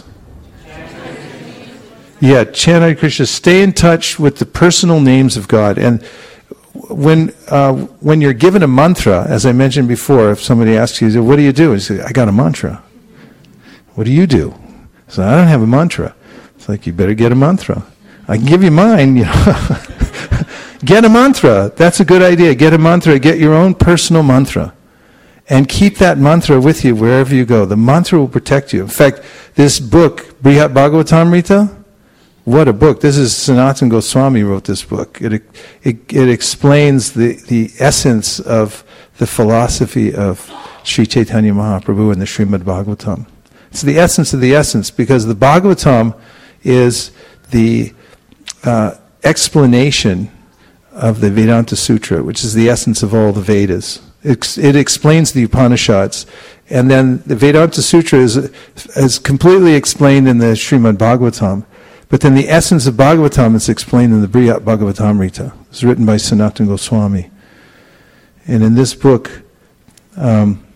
Yeah, chant Hare Krishna. Stay in touch with the personal names of God. And when uh, when you're given a mantra, as I mentioned before, if somebody asks you, what do you do? And you say, I got a mantra. What do you do? So I don't have a mantra. It's like, you better get a mantra. I can give you mine, you know. Get a mantra. That's a good idea. Get a mantra. Get your own personal mantra. And keep that mantra with you wherever you go. The mantra will protect you. In fact, this book, Brihat Bhagavatamrita, what a book. This is Sanatana Goswami wrote this book. It, it, it explains the, the essence of the philosophy of Sri Chaitanya Mahaprabhu and the Srimad Bhagavatam. It's the essence of the essence, because the Bhagavatam is the uh, explanation of the Vedanta Sutra, which is the essence of all the Vedas. It, it explains the Upanishads. And then the Vedanta Sutra is, is completely explained in the Srimad Bhagavatam. But then the essence of Bhagavatam is explained in the Brihat Bhagavatamrita. It's written by Sanatana Goswami. And in this book, um,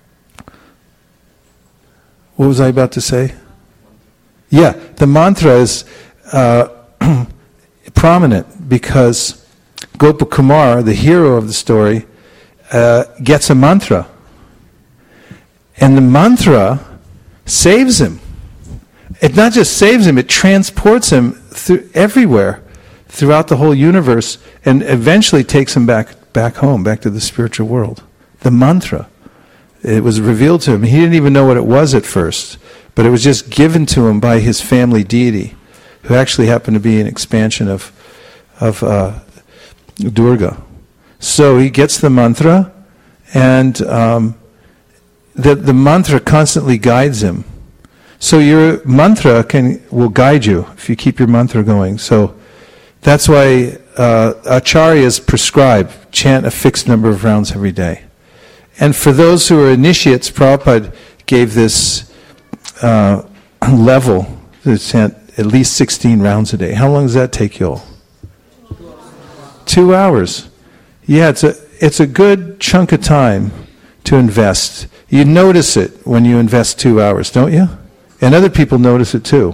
what was I about to say? Yeah, the mantra is uh, prominent because Gopakumar, the hero of the story, uh, gets a mantra. And the mantra saves him. It not just saves him, it transports him through everywhere, throughout the whole universe, and eventually takes him back, back home, back to the spiritual world. The mantra. It was revealed to him. He didn't even know what it was at first, but it was just given to him by his family deity, who actually happened to be an expansion of, of uh, Durga. So he gets the mantra, and um, the, the mantra constantly guides him. So your mantra can will guide you if you keep your mantra going. So that's why uh, acharyas prescribe chant a fixed number of rounds every day. And for those who are initiates, Prabhupada gave this uh, level to chant at least sixteen rounds a day. How long does that take you all? Two hours. Yeah, it's a it's a good chunk of time to invest. You notice it when you invest two hours, don't you? And other people notice it too.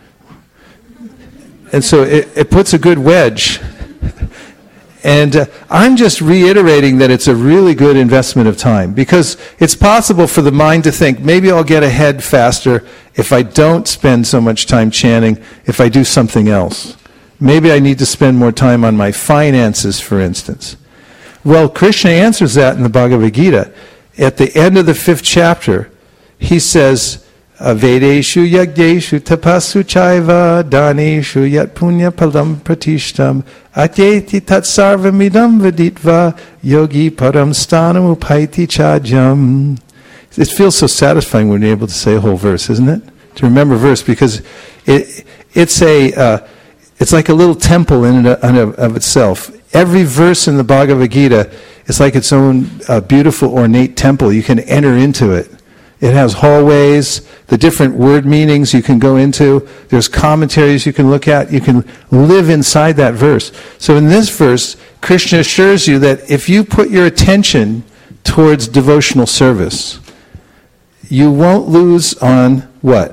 And so it, it puts a good wedge. And uh, I'm just reiterating that it's a really good investment of time, because it's possible for the mind to think, maybe I'll get ahead faster if I don't spend so much time chanting, if I do something else. Maybe I need to spend more time on my finances, for instance. Well, Krishna answers that in the Bhagavad Gita. At the end of the fifth chapter, he says, Vedeshu yagyeshu tapasu chaiva daneshu yat punya palam pratishtam atyeti tat sarvamidam veditva yogi param stanam upaiti chajam. It feels so satisfying when you're able to say a whole verse, isn't it? To remember a verse, because it it's a uh, it's like a little temple in and of itself. Every verse in the Bhagavad Gita is like its own uh, beautiful ornate temple. You can enter into it. It has hallways, the different word meanings you can go into. There's commentaries you can look at. You can live inside that verse. So in this verse, Krishna assures you that if you put your attention towards devotional service, you won't lose on what?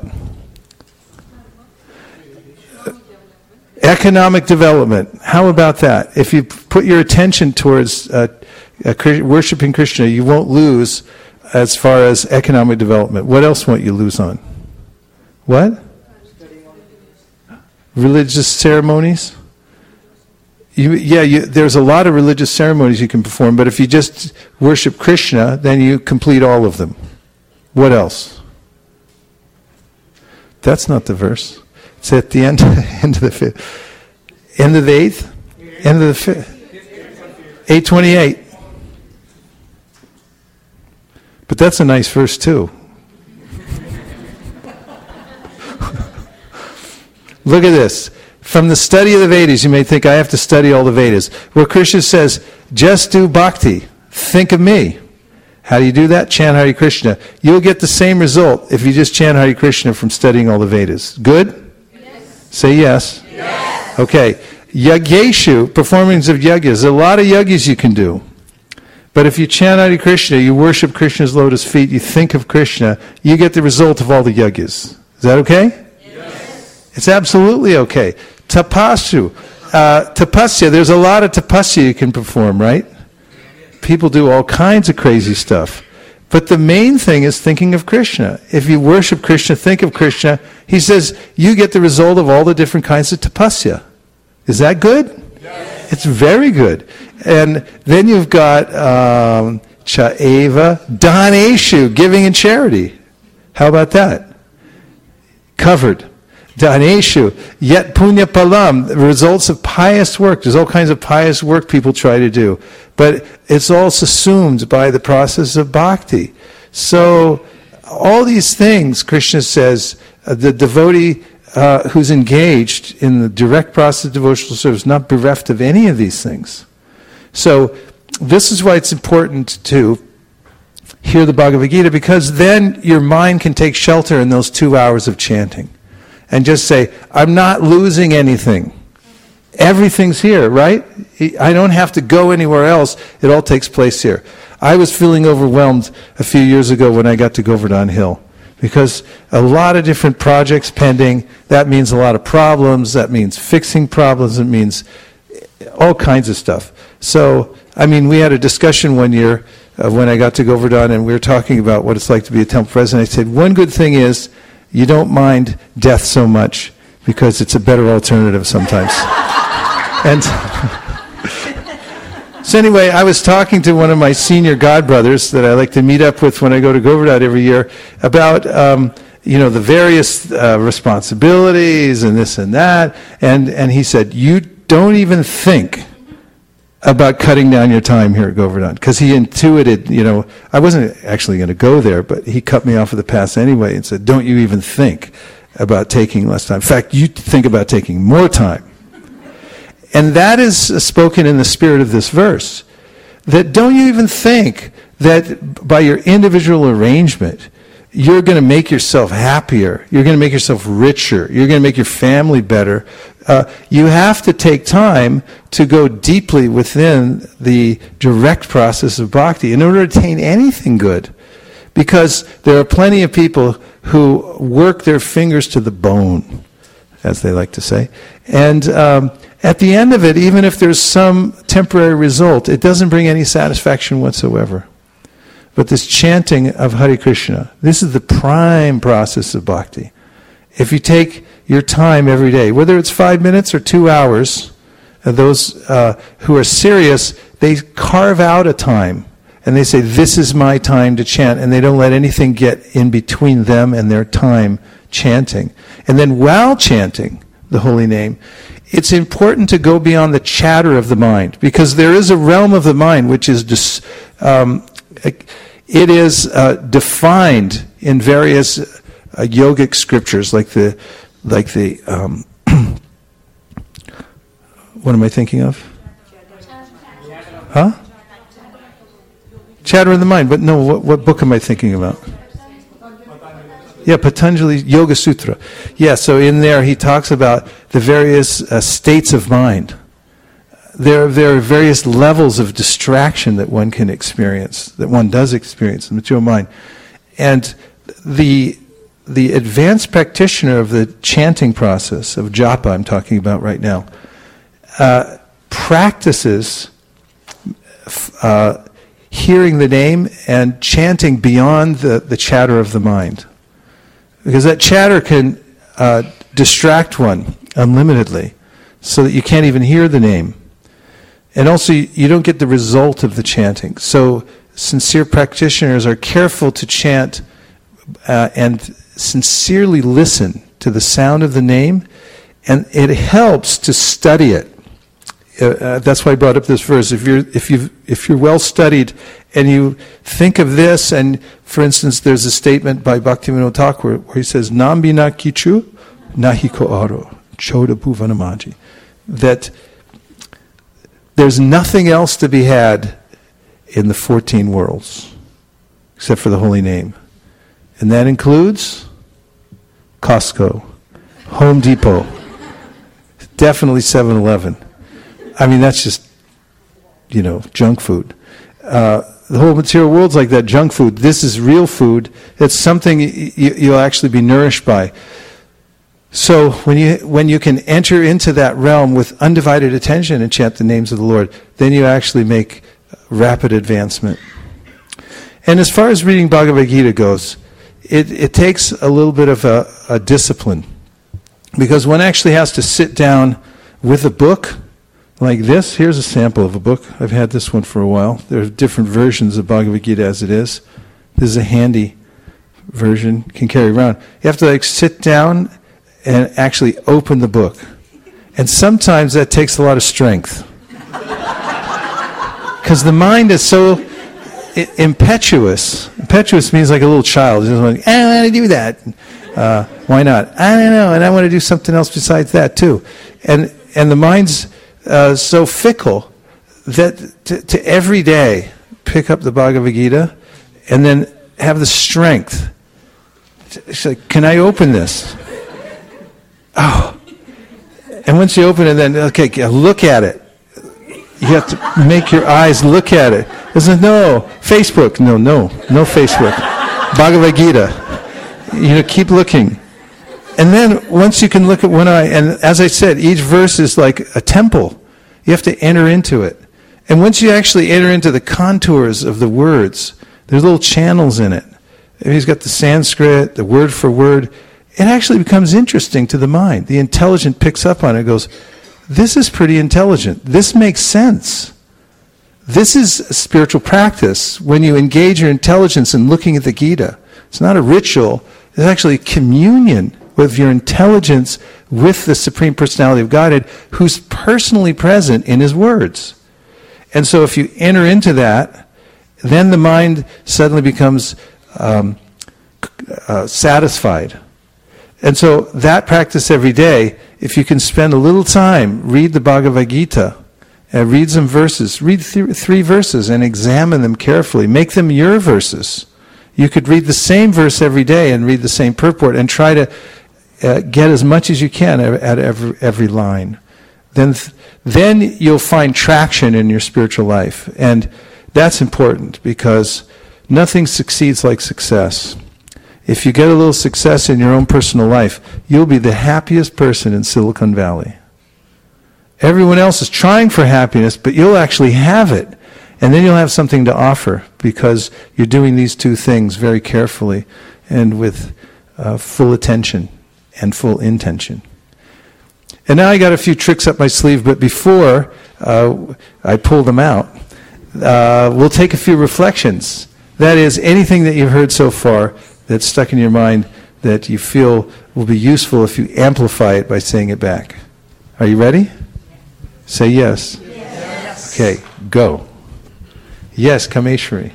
Economic development. How about that? If you put your attention towards uh, uh, worshiping Krishna, you won't lose as far as economic development. What else won't you lose on? What? Religious ceremonies? You, yeah, you, there's a lot of religious ceremonies you can perform, but if you just worship Krishna, then you complete all of them. What else? That's not the verse. It's at the end, end of the fifth. End of the eighth? End of the fifth. eight twenty-eight. But that's a nice verse too. Look at this. From the study of the Vedas, you may think, I have to study all the Vedas. Where Krishna says, just do bhakti. Think of me. How do you do that? Chant Hare Krishna. You'll get the same result if you just chant Hare Krishna from studying all the Vedas. Good? Yes. Say yes. Yes. Okay. Yagyeshu, performance of yagyas. There's a lot of yagyas you can do. But if you chant Hare Krishna, you worship Krishna's lotus feet, you think of Krishna, you get the result of all the yajnas. Is that okay? Yes. It's absolutely okay. Tapasu. Uh, tapasya, there's a lot of tapasya you can perform, right? People do all kinds of crazy stuff. But the main thing is thinking of Krishna. If you worship Krishna, think of Krishna, he says you get the result of all the different kinds of tapasya. Is that good? Yes. It's very good. And then you've got um, Chaeva Daneshu, giving in charity. How about that? Covered. Daneshu, yet punya palam, the results of pious work. There's all kinds of pious work people try to do. But it's all assumed by the process of bhakti. So all these things, Krishna says, uh, the devotee uh, who's engaged in the direct process of devotional service is not bereft of any of these things. So this is why it's important to hear the Bhagavad Gita, because then your mind can take shelter in those two hours of chanting. And just say, I'm not losing anything. Everything's here, right? I don't have to go anywhere else. It all takes place here. I was feeling overwhelmed a few years ago when I got to Govardhan Hill, because a lot of different projects pending. That means a lot of problems. That means fixing problems. It means all kinds of stuff. So, I mean, we had a discussion one year uh, when I got to Govardhan, and we were talking about what it's like to be a temple president. I said, one good thing is you don't mind death so much, because it's a better alternative sometimes. And so anyway, I was talking to one of my senior godbrothers that I like to meet up with when I go to Govardhan every year about, um, you know, the various uh, responsibilities and this and that. And, and he said, you don't even think about cutting down your time here at Govardhan, because he intuited, you know, I wasn't actually going to go there, but he cut me off of the pass anyway and said, don't you even think about taking less time. In fact, you think about taking more time. And that is spoken in the spirit of this verse, that don't you even think that by your individual arrangement, you're going to make yourself happier, you're going to make yourself richer, you're going to make your family better. Uh, you have to take time to go deeply within the direct process of bhakti in order to attain anything good. Because there are plenty of people who work their fingers to the bone, as they like to say. And um, at the end of it, even if there's some temporary result, it doesn't bring any satisfaction whatsoever. But this chanting of Hare Krishna, this is the prime process of bhakti. If you take your time every day, whether it's five minutes or two hours, uh, those uh, who are serious, they carve out a time. And they say, this is my time to chant. And they don't let anything get in between them and their time chanting. And then while chanting the holy name, it's important to go beyond the chatter of the mind. Because there is a realm of the mind which is dis- um, it is uh, defined in various uh, yogic scriptures, like the like the um, what am I thinking of? Huh? Chatter of the mind. But no, what, what book am I thinking about? Yeah, Patanjali Yoga Sutra. Yeah, so in there he talks about the various uh, states of mind. There, there are various levels of distraction that one can experience, that one does experience in the material mind. And the the advanced practitioner of the chanting process, of japa I'm talking about right now, uh, practices uh, hearing the name and chanting beyond the, the chatter of the mind. Because that chatter can uh, distract one unlimitedly, so that you can't even hear the name. And also, you don't get the result of the chanting. So, sincere practitioners are careful to chant uh, and sincerely listen to the sound of the name, and it helps to study it. Uh, uh, that's why I brought up this verse. If you're if you if you're well studied and you think of this, and for instance, there's a statement by Bhaktivinoda Thakur where he says, "Nambina kichu nahiko aro choda bhuvanamaji," that there's nothing else to be had in the fourteen worlds except for the holy name. And that includes Costco, Home Depot, definitely seven eleven. I mean, that's just, you know, junk food. uh, the whole material world's like that junk food. This is real food. It's something y- y- you'll actually be nourished by. So when you when you can enter into that realm with undivided attention and chant the names of the Lord, then you actually make rapid advancement. And as far as reading Bhagavad Gita goes, it, it takes a little bit of a, a discipline. Because one actually has to sit down with a book like this. Here's a sample of a book. I've had this one for a while. There are different versions of Bhagavad Gita as it is. This is a handy version, you can carry around. You have to like sit down and actually open the book. And sometimes that takes a lot of strength. Because the mind is so I- impetuous. Impetuous means like a little child. It's just like, I don't want to do that. Uh, why not? I don't know, and I want to do something else besides that too. And and the mind's uh, so fickle that to, to every day pick up the Bhagavad Gita and then have the strength. It's like, can I open this? Oh. And once you open it, then, okay, look at it. You have to make your eyes look at it. It's like, no, Facebook. No, no, no Facebook. Bhagavad Gita. You know, keep looking. And then once you can look at one eye, and as I said, each verse is like a temple. You have to enter into it. And once you actually enter into the contours of the words, there's little channels in it. And he's got the Sanskrit, the word for word. It actually becomes interesting to the mind. The intelligent picks up on it and goes, this is pretty intelligent. This makes sense. This is a spiritual practice when you engage your intelligence in looking at the Gita. It's not a ritual. It's actually communion with your intelligence with the Supreme Personality of Godhead who's personally present in his words. And so if you enter into that, then the mind suddenly becomes um, uh, satisfied. And so that practice every day, if you can spend a little time, read the Bhagavad Gita, and read some verses, read th- three verses and examine them carefully. Make them your verses. You could read the same verse every day and read the same purport and try to uh, get as much as you can at every, every line. Then, th- then you'll find traction in your spiritual life. And that's important because nothing succeeds like success. If you get a little success in your own personal life, you'll be the happiest person in Silicon Valley. Everyone else is trying for happiness, but you'll actually have it. And then you'll have something to offer because you're doing these two things very carefully and with uh, full attention and full intention. And now I got a few tricks up my sleeve, but before uh, I pull them out, uh, we'll take a few reflections. That is, anything that you've heard so far that's stuck in your mind that you feel will be useful if you amplify it by saying it back. Are you ready? Say yes. Yes. Okay, go. Yes, Kameshwari.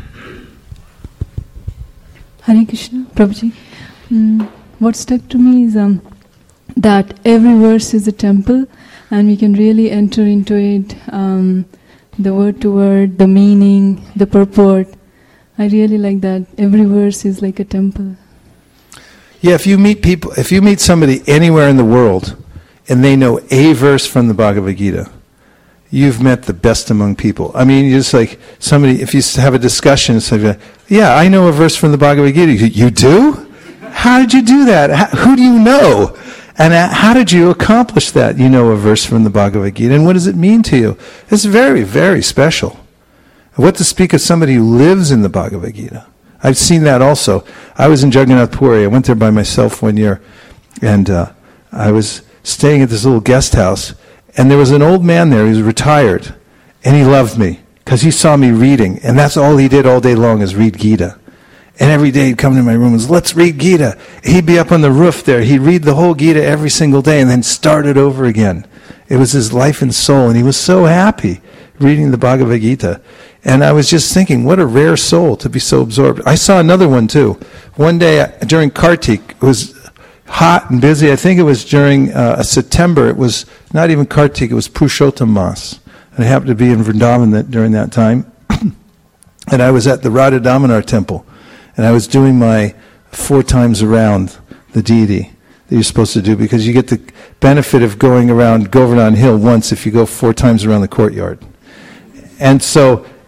Hare Krishna, Prabhuji. Mm, what stuck to me is um, that every verse is a temple and we can really enter into it, um, the word to word, the meaning, the purport. I really like that. Every verse is like a temple. Yeah, if you meet people, if you meet somebody anywhere in the world and they know a verse from the Bhagavad Gita, you've met the best among people. I mean, you're just like somebody, if you have a discussion, it's like, yeah, I know a verse from the Bhagavad Gita. You, you do? How did you do that? How, who do you know? And how did you accomplish that? You know a verse from the Bhagavad Gita. And what does it mean to you? It's very, very special. What to speak of somebody who lives in the Bhagavad Gita? I've seen that also. I was in Jagannath Puri. I went there by myself one year. And uh, I was staying at this little guest house. And there was an old man there, he was retired, and he loved me, because he saw me reading, and that's all he did all day long is read Gita. And every day he'd come to my room and say, let's read Gita. He'd be up on the roof there, he'd read the whole Gita every single day, and then start it over again. It was his life and soul, and he was so happy reading the Bhagavad Gita. And I was just thinking, what a rare soul to be so absorbed. I saw another one too. One day during Kartik, it was hot and busy. I think it was during uh, September. It was not even Kartik, it was Purushottam Mas. And I happened to be in Vrindavan that, during that time. And I was at the Radha Damodar temple. And I was doing my four times around the deity that you're supposed to do, because you get the benefit of going around Govardhan Hill once if you go four times around the courtyard. And so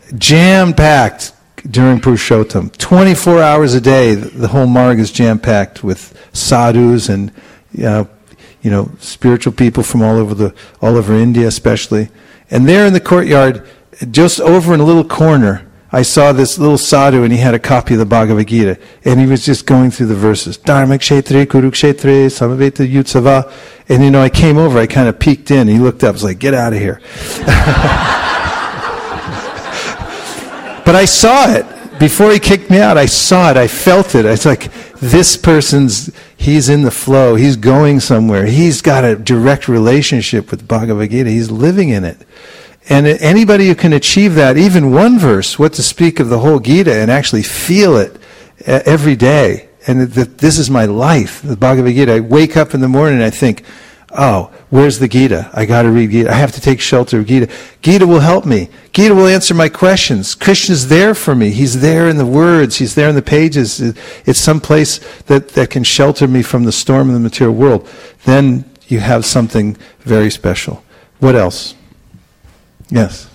jam-packed during Purushottam. twenty-four hours a day, the whole marg is jam-packed with sadhus and uh, you know, spiritual people from all over the all over India especially. And there in the courtyard, just over in a little corner, I saw this little sadhu, and he had a copy of the Bhagavad Gita, and he was just going through the verses. Dharma kshetre, kurukshetre, samaveta yutsava. And you know, I came over, I kind of peeked in, he looked up, I was like, get out of here. But I saw it. Before he kicked me out, I saw it, I felt it. It's like, this person's, he's in the flow, he's going somewhere, he's got a direct relationship with Bhagavad Gita, he's living in it. And anybody who can achieve that, even one verse, what to speak of the whole Gita, and actually feel it every day, and that this is my life, the Bhagavad Gita. I wake up in the morning and I think, oh, where's the Gita? I got to read Gita. I have to take shelter of Gita. Gita will help me. Gita will answer my questions. Krishna's there for me. He's there in the words. He's there in the pages. It's some place that, that can shelter me from the storm of the material world. Then you have something very special. What else? Yes.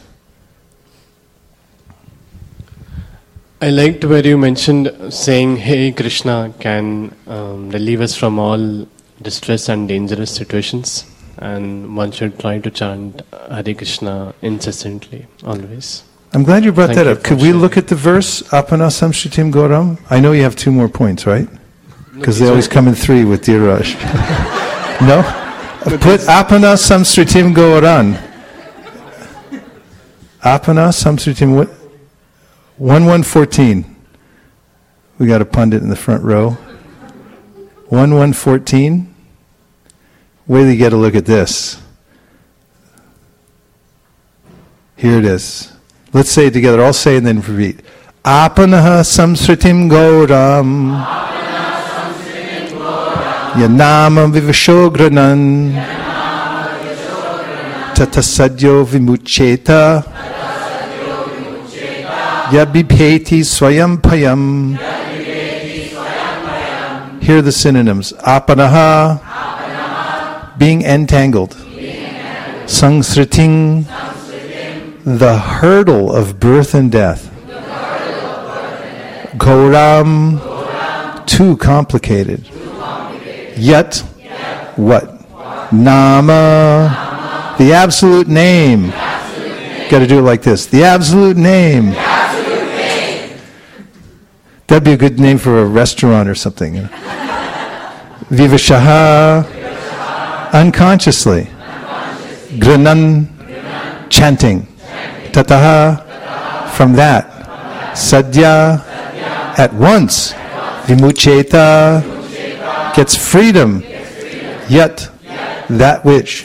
I liked where you mentioned saying, "Hey Krishna can um, relieve us from all distress and dangerous situations, and one should try to chant Hare Krishna incessantly, always." I'm glad you brought Thank that you up. for Could we sharing. look at the verse, Apana Samshritim Goram? I know you have two more points, right? Because they these always are- come in three with Dheeraj. No? Put Apana Samsritim Goran. Apana Samsritim, what? one one fourteen. We got a pundit in the front row. one one fourteen. Wait till you get a look at this. Here it is. Let's say it together. I'll say it and then repeat. Apanaha Samsritim Goram. Yanama Vivashogranan. Tatasadyo Vimucheta. Yabibheti Swayam Payam. Here are the synonyms. Apanaha, being entangled. Sangsriting, the hurdle of birth and death. Gauram, too complicated. Yet, what? Nama, the absolute name. Got to do it like this. The absolute name. That'd be a good name for a restaurant or something. You know? Vivashaha, unconsciously. Granan, chanting. Tataha, from that. Sadhya, at once. Vimucheta, gets freedom. Yet, that which.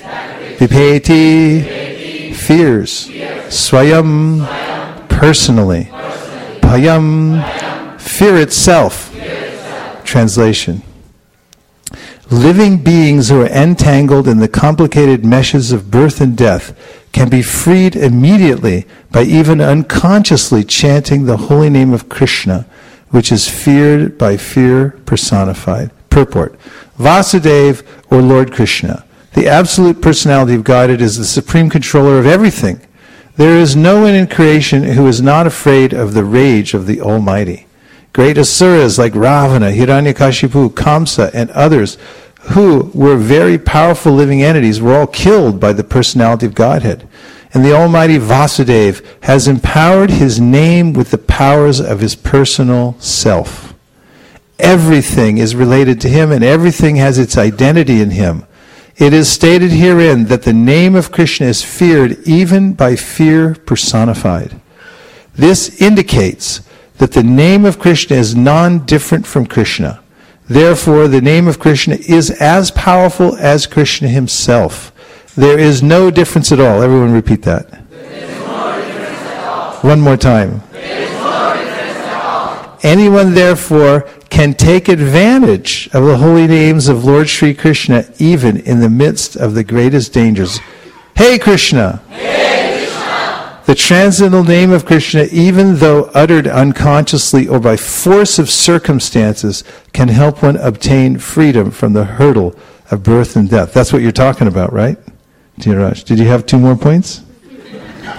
Vipeti, fears. Swayam, personally. Payam, fear itself. Translation. Living beings who are entangled in the complicated meshes of birth and death can be freed immediately by even unconsciously chanting the holy name of Krishna, which is feared by fear personified. Purport. Vasudeva, or Lord Krishna, the absolute personality of Godhead, is the supreme controller of everything. There is no one in creation who is not afraid of the rage of the Almighty. Great asuras like Ravana, Hiranyakashipu, Kamsa, and others who were very powerful living entities were all killed by the personality of Godhead. And the Almighty Vasudeva has empowered his name with the powers of his personal self. Everything is related to him, and everything has its identity in him. It is stated herein that the name of Krishna is feared even by fear personified. This indicates that the name of Krishna is non-different from Krishna. Therefore, the name of Krishna is as powerful as Krishna himself. There is no difference at all. Everyone repeat that. There is no difference at all. One more time. There is no difference at all. Anyone, therefore, can take advantage of the holy names of Lord Sri Krishna even in the midst of the greatest dangers. Hey Krishna! Hey Krishna! The transcendental name of Krishna, even though uttered unconsciously or by force of circumstances, can help one obtain freedom from the hurdle of birth and death. That's what you're talking about, right, Dheeraj? Did you have two more points?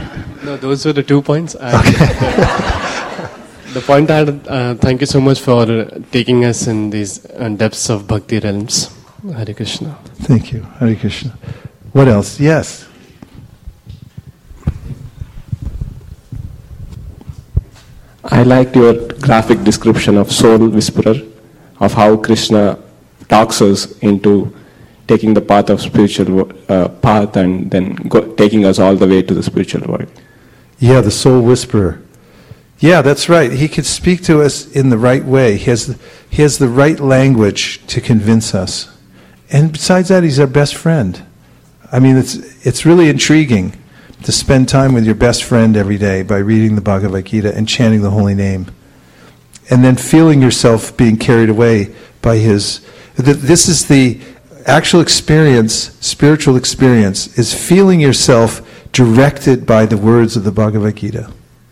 No, those were the two points. I, okay. The point I had, uh, thank you so much for uh, taking us in these uh, depths of bhakti realms. Hare Krishna. Thank you. Hare Krishna. What else? Yes. I liked your graphic description of Soul Whisperer, of how Krishna talks us into taking the path of spiritual uh, path and then go, taking us all the way to the spiritual world. Yeah, the Soul Whisperer. Yeah, that's right. He could speak to us in the right way. He has the, he has the right language to convince us. And besides that, he's our best friend. I mean, it's it's really intriguing to spend time with your best friend every day by reading the Bhagavad Gita and chanting the holy name. And then feeling yourself being carried away by his... This is the actual experience, spiritual experience, is feeling yourself directed by the words of the Bhagavad Gita.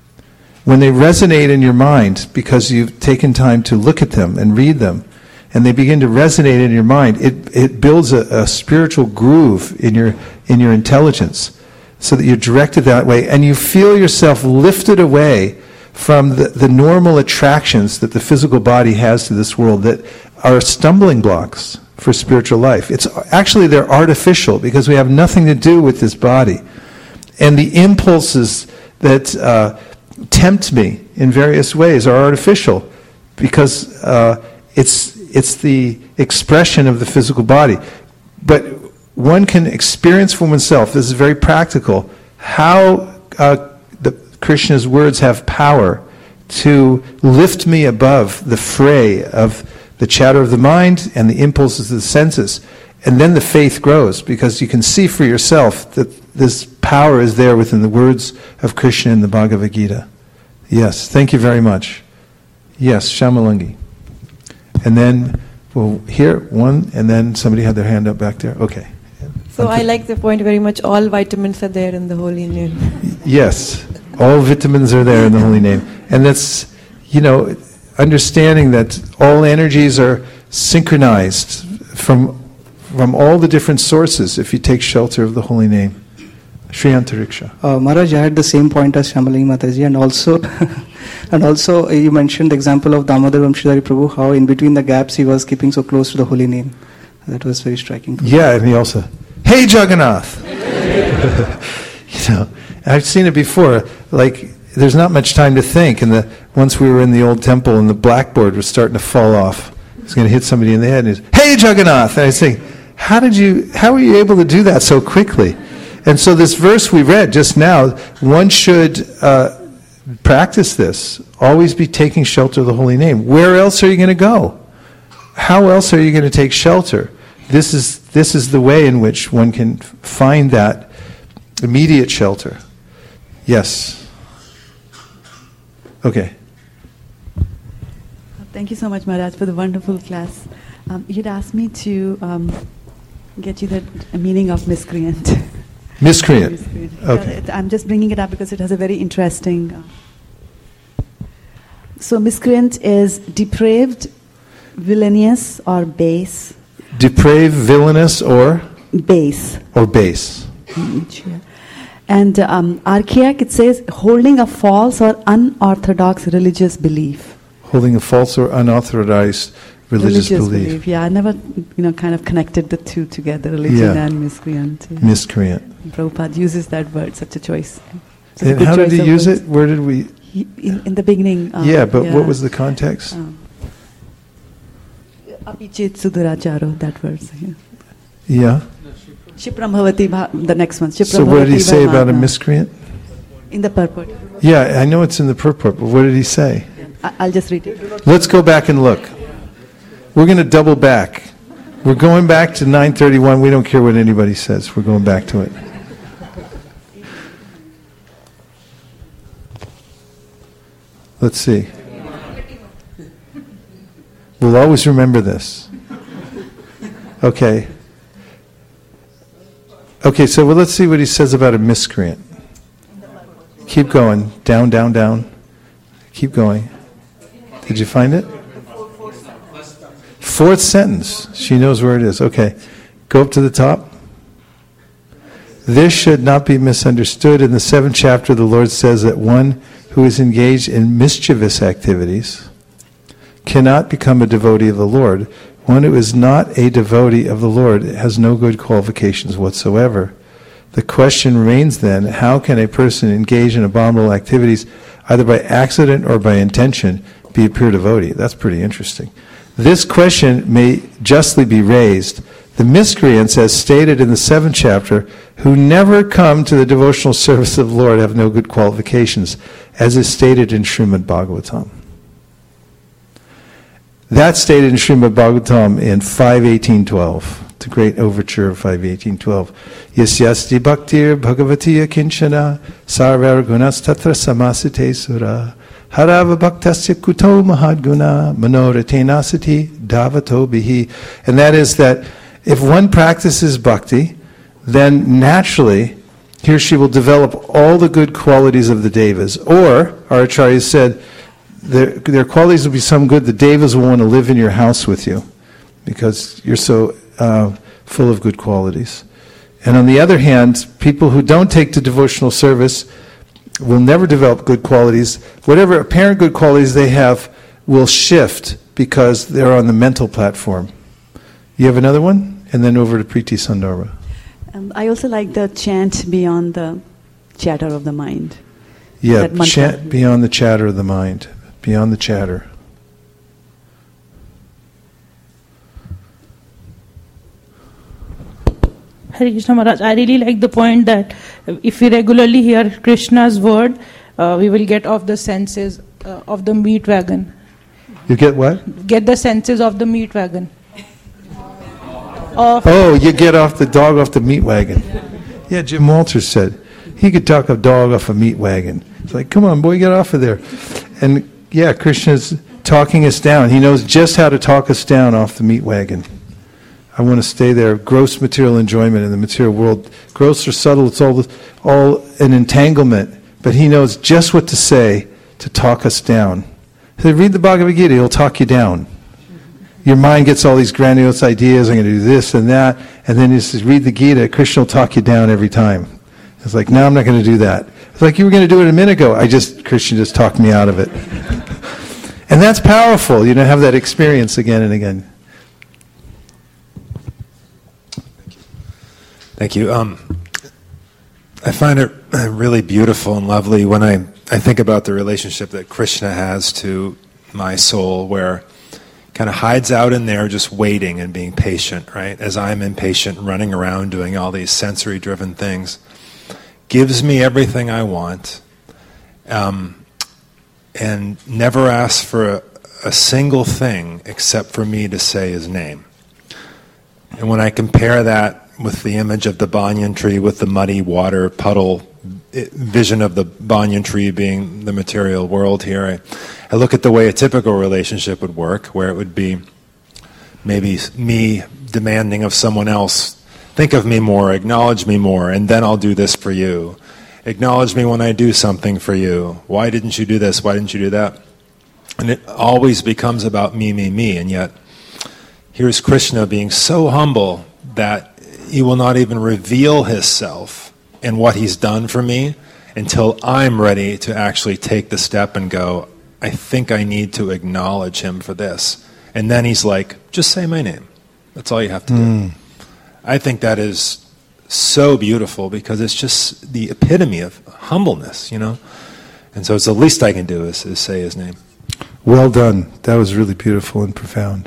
When they resonate in your mind, because you've taken time to look at them and read them, and they begin to resonate in your mind, it, it builds a, a spiritual groove in your in your intelligence, so that you're directed that way, and you feel yourself lifted away from the, the normal attractions that the physical body has to this world that are stumbling blocks for spiritual life. It's actually, they're artificial because we have nothing to do with this body. And the impulses that uh, tempt me in various ways are artificial because uh, it's it's the expression of the physical body. But one can experience for oneself, this is very practical, how uh, the Krishna's words have power to lift me above the fray of the chatter of the mind and the impulses of the senses. And then the faith grows because you can see for yourself that this power is there within the words of Krishna in the Bhagavad Gita. Yes, thank you very much. Yes, Shamalangi. And then, well, here, one, and then somebody had their hand up back there. Okay. So I like the point very much. All vitamins are there in the holy name. Yes, all vitamins are there in the holy name. And that's, you know, understanding that all energies are synchronized from from all the different sources if you take shelter of the holy name. Shri Antariksha. Uh, Maharaj, I had the same point as Shamalangi Mataji, and also, and also uh, you mentioned the example of Damodar Vamshidhari Prabhu, how in between the gaps he was keeping so close to the holy name. That was very striking. Yeah, and he also, hey Jagannath! You know, I've seen it before, like, there's not much time to think, and the, once we were in the old temple and the blackboard was starting to fall off, it was going to hit somebody in the head, and he's, hey Jagannath! And I was saying, how did you, how were you able to do that so quickly? And so this verse we read just now, one should uh, practice this. Always be taking shelter of the holy name. Where else are you going to go? How else are you going to take shelter? This is this is the way in which one can find that immediate shelter. Yes. Okay. Thank you so much, Maharaj, for the wonderful class. Um, you'd asked me to um, get you the meaning of miscreant. Miscreant. miscreant. Okay. I'm just bringing it up because it has a very interesting... Uh, so miscreant is depraved, villainous, or base. Depraved, villainous, or? Base. Or base. Mm-hmm. And um, archaic, it says, holding a false or unorthodox religious belief. Holding a false or unauthorized religious, religious belief. belief. Yeah, I never, you know, kind of connected the two together, religion yeah. and miscreant. Yeah. Miscreant. Prabhupada uses that word, such a choice. Such and a how did he use words. it? Where did we? He, in, in the beginning. Um, yeah, but yeah. what was the context? Um, Apichit Suduracharo, that verse. Yeah. Yeah. Shipram Bhavati, the next one. Shipram So what did he say about a Bhavati. miscreant? In the purport. Yeah, I know it's in the purport, but what did he say? I, I'll just read it. Let's go back and look. We're going to double back. We're going back to nine thirty-one. We don't care what anybody says. We're going back to it. Let's see. We'll always remember this. Okay. Okay, so well, let's see what he says about a miscreant. Keep going. Down, down, down. Keep going. Did you find it? Fourth sentence. She knows where it is. Okay. Go up to the top. This should not be misunderstood. In the seventh chapter, the Lord says that one who is engaged in mischievous activities cannot become a devotee of the Lord. One who is not a devotee of the Lord has no good qualifications whatsoever. The question remains then, how can a person engage in abominable activities, either by accident or by intention, be a pure devotee? That's pretty interesting. This question may justly be raised. The miscreants, as stated in the seventh chapter, who never come to the devotional service of the Lord have no good qualifications, as is stated in Srimad Bhagavatam. That's stated in Srimad Bhagavatam in five eighteen twelve. The great overture of five eighteen twelve. Yasyasti bhaktir bhagavatiya kinchana sarvar gunas tatra samasite sura harava bhaktasya kuto mahadguna manoratenasati davato bihi. And that is that if one practices bhakti, then naturally he or she will develop all the good qualities of the devas. Or, our Acharya said, their, their qualities will be so good the devas will want to live in your house with you because you're so uh, full of good qualities. And on the other hand, people who don't take to devotional service will never develop good qualities. Whatever apparent good qualities they have will shift because they're on the mental platform. You have another one? And then over to Preeti Sandarbha. Um, I also like the chant beyond the chatter of the mind. Yeah, chant beyond the chatter of the mind. Beyond the chatter. Hare Krishna Maharaj, I really like the point that if we regularly hear Krishna's word, uh, we will get off the senses uh, of the meat wagon. You get what? Get the senses of the meat wagon. Of oh, you get off the dog off the meat wagon. Yeah, Jim Walters said he could talk a dog off a meat wagon. It's like, come on, boy, get off of there. And yeah, Krishna's talking us down. He knows just how to talk us down off the meat wagon. I want to stay there. Gross material enjoyment in the material world. Gross or subtle, it's all, all an entanglement. But he knows just what to say to talk us down. So read the Bhagavad Gita, he'll talk you down. Your mind gets all these grandiose ideas, I'm going to do this and that, and then you just read the Gita, Krishna will talk you down every time. It's like, no, I'm not going to do that. It's like, you were going to do it a minute ago. I just, Krishna just talked me out of it. And that's powerful, you know, have that experience again and again. Thank you. Um, I find it really beautiful and lovely when I, I think about the relationship that Krishna has to my soul, where kind of hides out in there just waiting and being patient, right? As I'm impatient, running around doing all these sensory-driven things. Gives me everything I want, um, and never asks for a, a single thing except for me to say his name. And when I compare that with the image of the banyan tree with the muddy water puddle vision of the banyan tree being the material world here, I, I look at the way a typical relationship would work, where it would be maybe me demanding of someone else, think of me more, acknowledge me more, and then I'll do this for you. Acknowledge me when I do something for you. Why didn't you do this? Why didn't you do that? And it always becomes about me, me, me. And yet, here's Krishna being so humble that he will not even reveal himself and what he's done for me until I'm ready to actually take the step and go, I think I need to acknowledge him for this. And then he's like, just say my name. That's all you have to Mm. do. I think that is so beautiful because it's just the epitome of humbleness, you know? And so it's the least I can do is, is say his name. Well done. That was really beautiful and profound.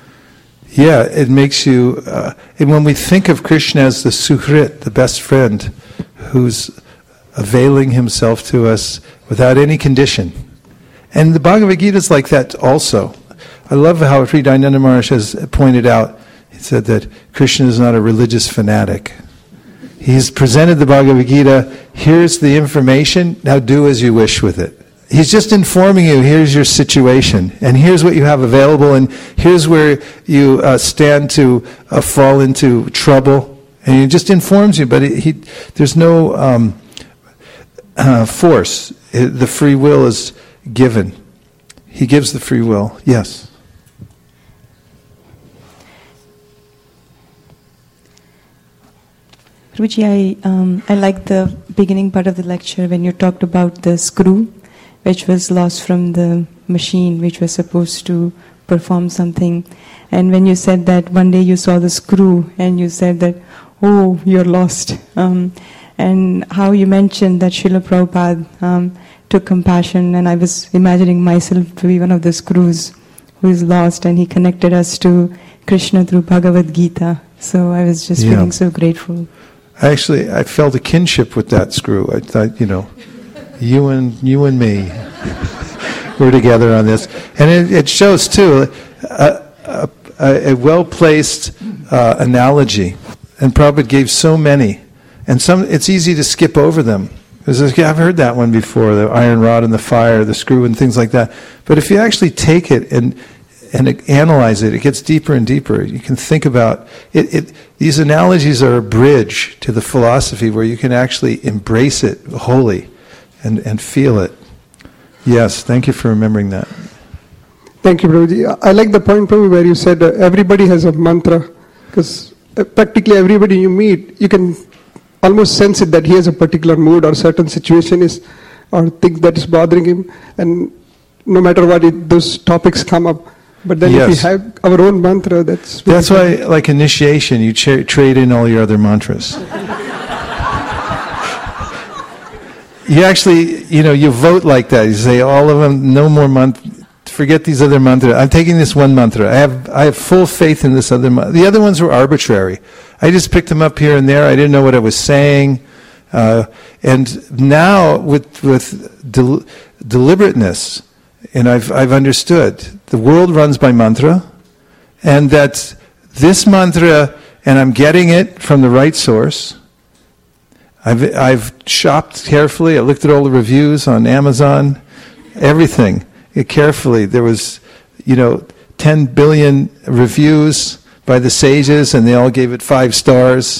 Yeah, it makes you, uh, and when we think of Krishna as the Suhrit, the best friend, who's availing himself to us without any condition. And the Bhagavad Gita is like that also. I love how Sri Dayananda Maharaj has pointed out, he said that Krishna is not a religious fanatic. He's presented the Bhagavad Gita, here's the information, now do as you wish with it. He's just informing you, here's your situation, and here's what you have available, and here's where you uh, stand to uh, fall into trouble. And he just informs you, but he, he, there's no um, uh, force. It, the free will is given. He gives the free will. Yes? Ruchi, I, um, I like the beginning part of the lecture when you talked about the screw, which was lost from the machine, which was supposed to perform something. And when you said that one day you saw the screw and you said that, oh, you're lost. Um, and how you mentioned that Srila Prabhupada um, took compassion, and I was imagining myself to be one of the screws who is lost, and he connected us to Krishna through Bhagavad Gita. So I was just Yeah. feeling so grateful. Actually, I felt a kinship with that screw. I thought, you know, you and you and me, we're together on this, and it, it shows too a, a, a well-placed uh, analogy. And Prabhupada gave so many, and some. It's easy to skip over them. Because I've heard that one before: the iron rod and the fire, the screw, and things like that. But if you actually take it and and analyze it, it gets deeper and deeper. You can think about it, it. These analogies are a bridge to the philosophy where you can actually embrace it wholly and, and feel it. Yes, thank you for remembering that. Thank you, Prabhuji. I like the point, Prabhu, where you said uh, everybody has a mantra, because uh, practically everybody you meet, you can almost sense it that he has a particular mood or certain situation is, or thing that is bothering him, and no matter what, it, those topics come up. But then Yes. if we have our own mantra, that's... That's why, like initiation, you tra- trade in all your other mantras. You actually, you know, you vote like that. You say, all of them, no more mantra. Forget these other mantras. I'm taking this one mantra. I have, I have full faith in this other mantra. The other ones were arbitrary. I just picked them up here and there. I didn't know what I was saying. Uh, and now, with with del- deliberateness, and I've I've understood the world runs by mantra, and that this mantra, and I'm getting it from the right source. I've I've shopped carefully. I looked at all the reviews on Amazon, everything carefully. There was, you know, ten billion reviews by the sages, and they all gave it five stars.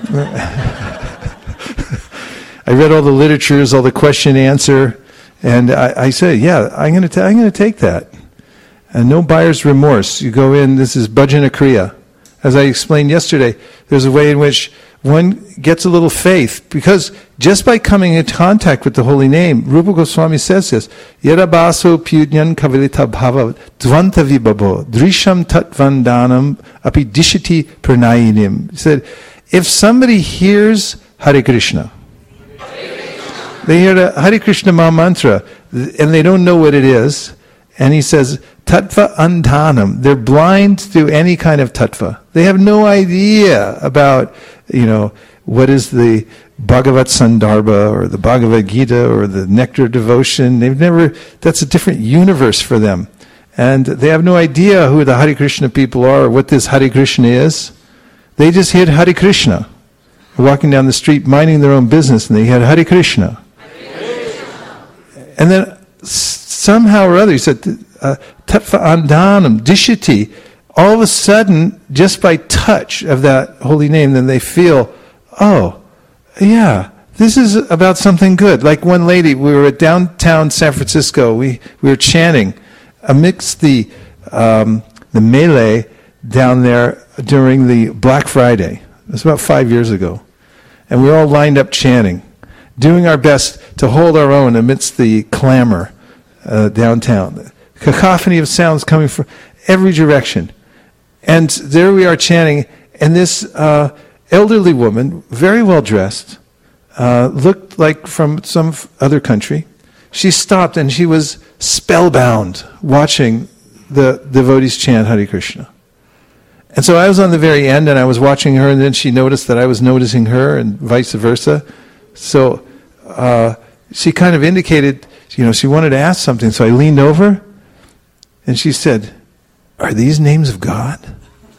I read all the literatures, all the question answer, and I, I said, yeah, I'm going to I'm going to take that. And no buyer's remorse. You go in, this is bhajana kriya. As I explained yesterday, there's a way in which one gets a little faith, because just by coming into contact with the holy name, Rupa Goswami says this, Yada baso pyudnyan kavilita bhava dvanta vibabo drisham tat vandanam api dishiti pranayinim. He said, if somebody hears Hare Krishna, they hear the Hare Krishna Maha Mantra, and they don't know what it is, and he says, Tattva andhanam. They're blind to any kind of tattva. They have no idea about, you know, what is the Bhagavat Sandarbha or the Bhagavad Gita or the Nectar Devotion. They've never, that's a different universe for them. And they have no idea who the Hare Krishna people are or what this Hare Krishna is. They just hear Hare Krishna. They're walking down the street minding their own business, and they hear Hare Krishna. And then somehow or other, he said, Tattva andhanam, dishiti, all of a sudden, just by touch of that holy name, then they feel, oh, yeah, this is about something good. Like one lady, we were at downtown San Francisco, we, we were chanting amidst the, um, the melee down there during the Black Friday. It was about five years ago. And we were all lined up chanting, doing our best to hold our own amidst the clamor uh, downtown. The cacophony of sounds coming from every direction. And there we are chanting, and this uh, elderly woman, very well dressed, uh, looked like from some other country. She stopped and she was spellbound watching the devotees chant Hare Krishna. And so I was on the very end, and I was watching her, and then she noticed that I was noticing her, and vice versa. So uh, she kind of indicated, you know, she wanted to ask something. So I leaned over, and she said, "Are these names of God?"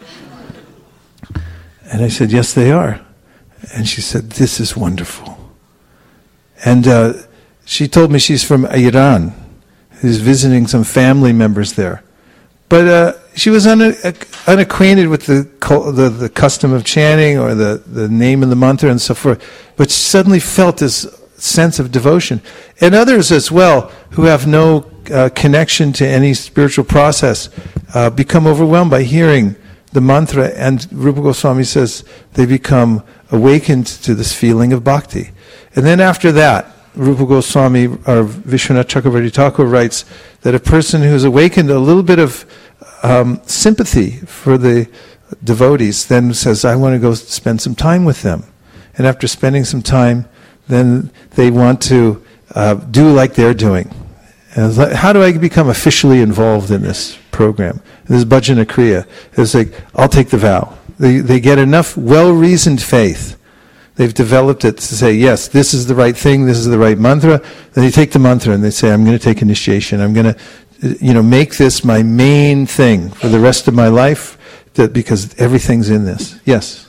And I said, "Yes, they are." And she said, "This is wonderful." And uh, she told me she's from Iran. She's visiting some family members there. But uh, she was un- unacquainted with the, the the custom of chanting or the, the name of the mantra and so forth. But she suddenly felt this sense of devotion. And others as well, who have no uh, connection to any spiritual process, uh, become overwhelmed by hearing the mantra. And Rupa Goswami says they become awakened to this feeling of bhakti. And then after that, Rupa Goswami or Vishwanath Chakravarti Thakur writes that a person who's awakened a little bit of um, sympathy for the devotees then says, I want to go spend some time with them. And after spending some time, then they want to uh, do like they're doing. And it's like, how do I become officially involved in this program? This is Bhajana Kriya. It's like, I'll take the vow. They, they get enough well-reasoned faith. They've developed it to say, yes, this is the right thing, this is the right mantra. Then they take the mantra and they say, I'm going to take initiation. I'm going to, you know, make this my main thing for the rest of my life, that because everything's in this. Yes?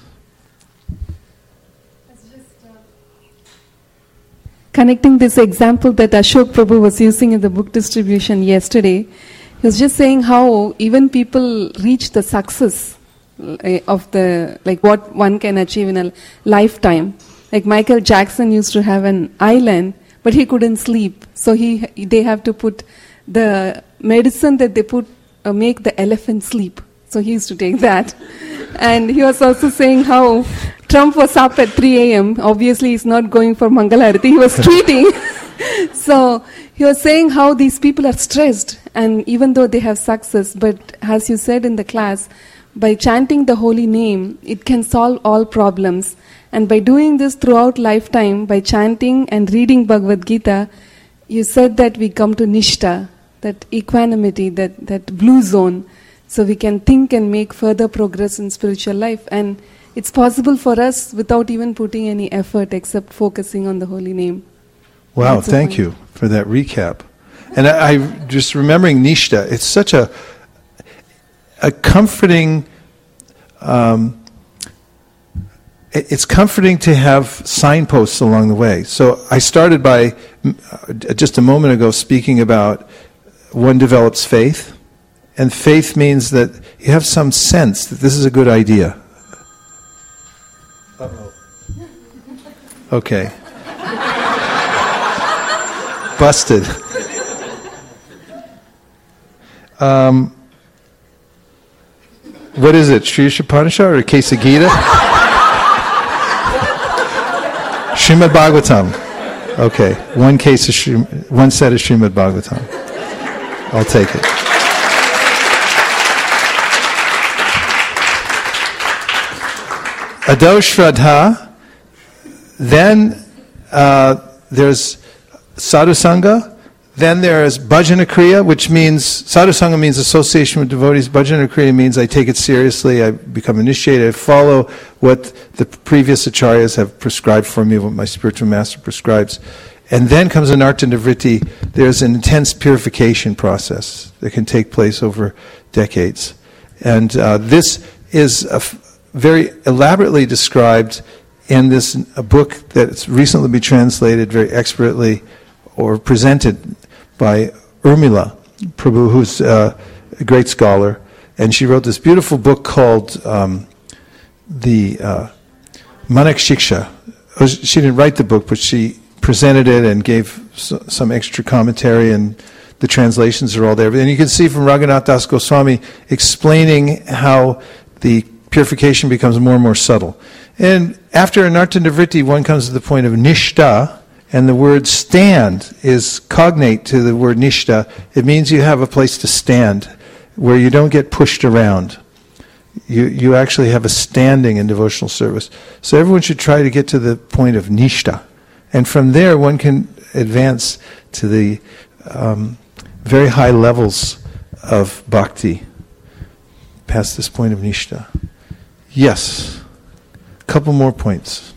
Connecting this example that Ashok Prabhu was using in the book distribution yesterday, he was just saying how even people reach the success of the, like what one can achieve in a lifetime. Like Michael Jackson used to have an island, but he couldn't sleep. So he, they have to put the medicine that they put, uh, make the elephant sleep. So he used to take that. And he was also saying how Trump was up at three a.m. Obviously he's not going for Mangalarati, he was tweeting. So he was saying how these people are stressed, and even though they have success, but as you said in the class, by chanting the holy name, it can solve all problems. And by doing this throughout lifetime, by chanting and reading Bhagavad Gita, you said that we come to Nishta, that equanimity, that, that blue zone, so we can think and make further progress in spiritual life. And it's possible for us without even putting any effort except focusing on the holy name. Wow, That's thank you for that recap. And I, I just remembering Nishta, it's such a a comforting, um, it's comforting to have signposts along the way. So I started by, uh, just a moment ago, speaking about one develops faith. And faith means that you have some sense that this is a good idea. Uh-oh. Okay. Busted. Um... What is it, Sri Upanishad or Kesa Gita? Srimad Bhagavatam. Okay, one case of Shri, one set of Srimad Bhagavatam. I'll take it. Ado Shraddha. Then uh, there's Sadhusanga. Then there's Bhajana Kriya, which means, Sadhusanga means association with devotees. Bhajana Kriya means I take it seriously, I become initiated, I follow what the previous acharyas have prescribed for me, what my spiritual master prescribes. And then comes Anartha Nivritti. There's an intense purification process that can take place over decades. And uh, this is a f- very elaborately described in this a book that's recently been translated very expertly or presented by Urmila Prabhu, who's uh, a great scholar, and she wrote this beautiful book called um, the uh, Manak Shiksha. She didn't write the book, but she presented it and gave so, some extra commentary, and the translations are all there. And you can see from Raghunath Das Goswami explaining how the purification becomes more and more subtle. And after Anartha Nivritti, one comes to the point of Nishta. And the word stand is cognate to the word nishta. It means you have a place to stand where you don't get pushed around. You you actually have a standing in devotional service. So everyone should try to get to the point of nishta. And from there one can advance to the um, very high levels of bhakti past this point of nishta. Yes. A couple more points.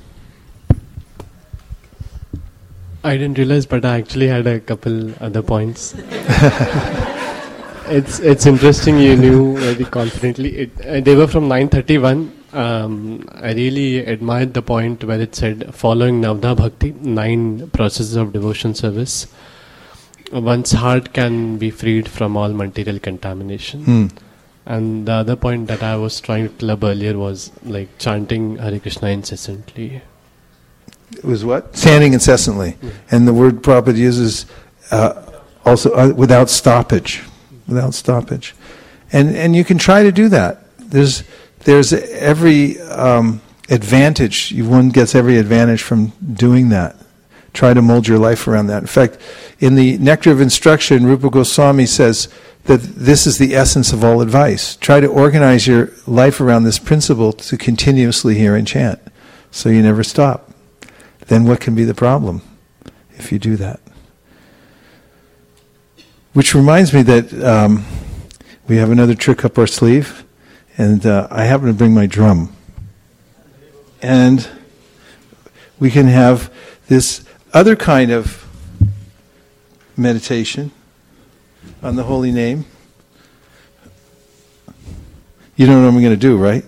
I didn't realize, but I actually had a couple other points. it's it's interesting you knew very confidently. It, uh, they were from nine thirty-one. Um, I really admired the point where it said, following Navda Bhakti, nine processes of devotion service, one's heart can be freed from all material contamination. Mm. And the other point that I was trying to club earlier was like chanting Hare Krishna incessantly. It was what? Chanting incessantly. Yeah. And the word Prabhupada uses uh, also uh, without stoppage. Without stoppage. And and you can try to do that. There's there's every um, advantage. One gets every advantage from doing that. Try to mold your life around that. In fact, in the Nectar of Instruction, Rupa Goswami says that this is the essence of all advice. Try to organize your life around this principle to continuously hear and chant, so you never stop. Then what can be the problem if you do that? Which reminds me that um, we have another trick up our sleeve, and uh, I happen to bring my drum. And we can have this other kind of meditation on the holy name. You don't know what I'm going to do, right?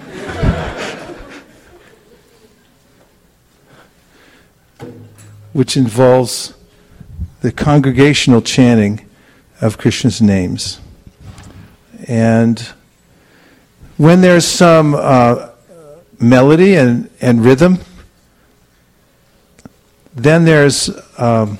Which involves the congregational chanting of Krishna's names. And when there's some uh, melody and, and rhythm, then there's um,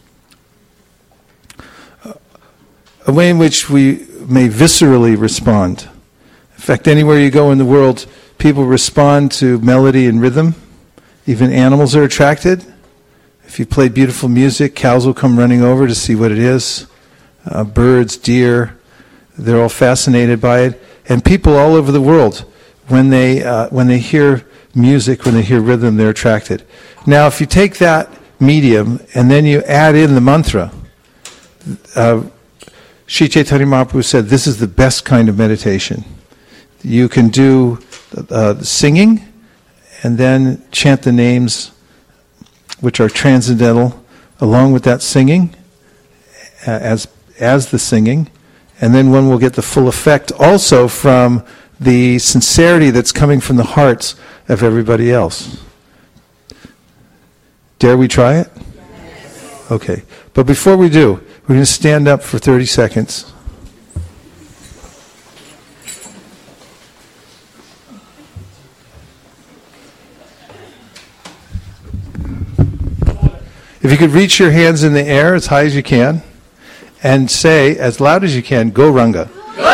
a way in which we may viscerally respond. In fact, anywhere you go in the world, people respond to melody and rhythm. Even animals are attracted. If you play beautiful music, cows will come running over to see what it is. Uh, birds, deer, they're all fascinated by it. And people all over the world, when they uh, when they hear music, when they hear rhythm, they're attracted. Now, if you take that medium and then you add in the mantra, uh, Sri Chaitanya Mahaprabhu said this is the best kind of meditation. You can do uh, singing and then chant the names which are transcendental along with that singing uh, as as the singing, and then one will get the full effect also from the sincerity that's coming from the hearts of everybody else. Dare we try it? Yes. Okay. But before we do, we're going to stand up for thirty seconds. If you could reach your hands in the air as high as you can and say as loud as you can, Gauranga.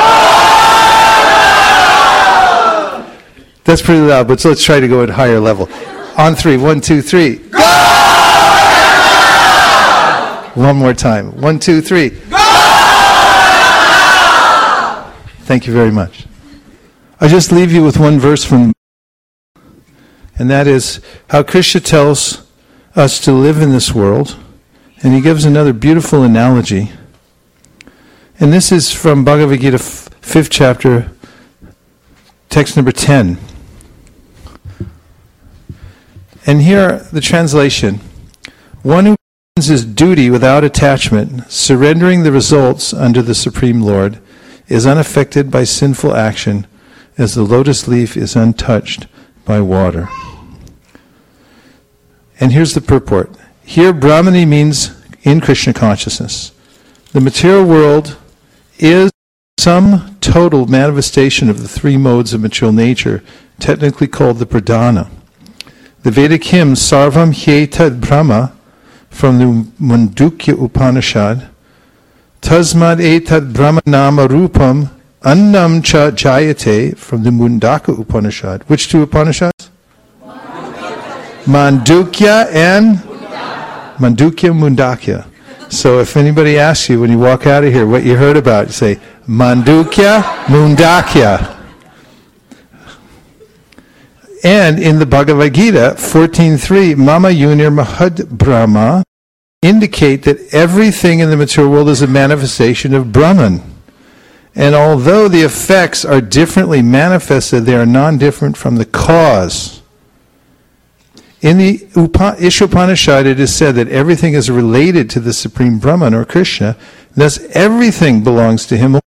That's pretty loud, but so let's try to go at a higher level. On three. One, two, three. Go! One more time. One, two, three. Go! Thank you very much. I just leave you with one verse from, and that is how Krishna tells us to live in this world, and he gives another beautiful analogy. And this is from Bhagavad Gita, f- fifth chapter, text number ten. And here, the translation. One who performs his duty without attachment, surrendering the results under the Supreme Lord, is unaffected by sinful action, as the lotus leaf is untouched by water. And here's the purport. Here, Brahmani means in Krishna consciousness. The material world is some total manifestation of the three modes of material nature, technically called the pradhana. The Vedic hymn Sarvam Hyetad Brahma from the Mandukya Upanishad, Tasmad Etad Brahma Nama Rupam Annam Cha Jayate from the Mundaka Upanishad. Which two Upanishads? Mandukya and Mandukya Mundakya. So if anybody asks you when you walk out of here what you heard about, you say Mandukya Mundakya. And in the Bhagavad Gita, fourteen three, Mama Yunir Mahad Brahma, indicate that everything in the material world is a manifestation of Brahman. And although the effects are differently manifested, they are non-different from the cause. In the Ishopanishad, it is said that everything is related to the Supreme Brahman or Krishna, thus everything belongs to him.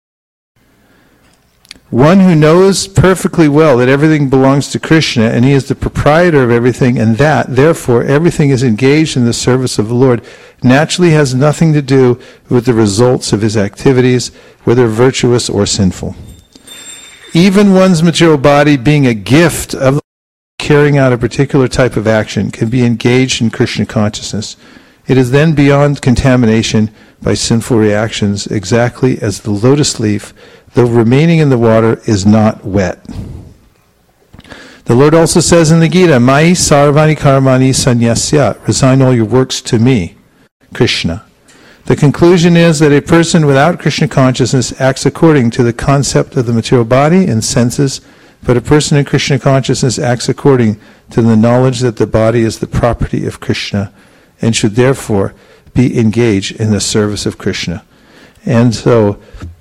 One who knows perfectly well that everything belongs to Krishna and he is the proprietor of everything, and that, therefore, everything is engaged in the service of the Lord, naturally has nothing to do with the results of his activities, whether virtuous or sinful. Even one's material body being a gift of the carrying out a particular type of action can be engaged in Krishna consciousness. It is then beyond contamination by sinful reactions, exactly as the lotus leaf, though remaining in the water, is not wet. The Lord also says in the Gita, Mai sarvani karmani sanyasya, resign all your works to me, Krishna. The conclusion is that a person without Krishna consciousness acts according to the concept of the material body and senses, but a person in Krishna consciousness acts according to the knowledge that the body is the property of Krishna and should therefore be engaged in the service of Krishna. And so,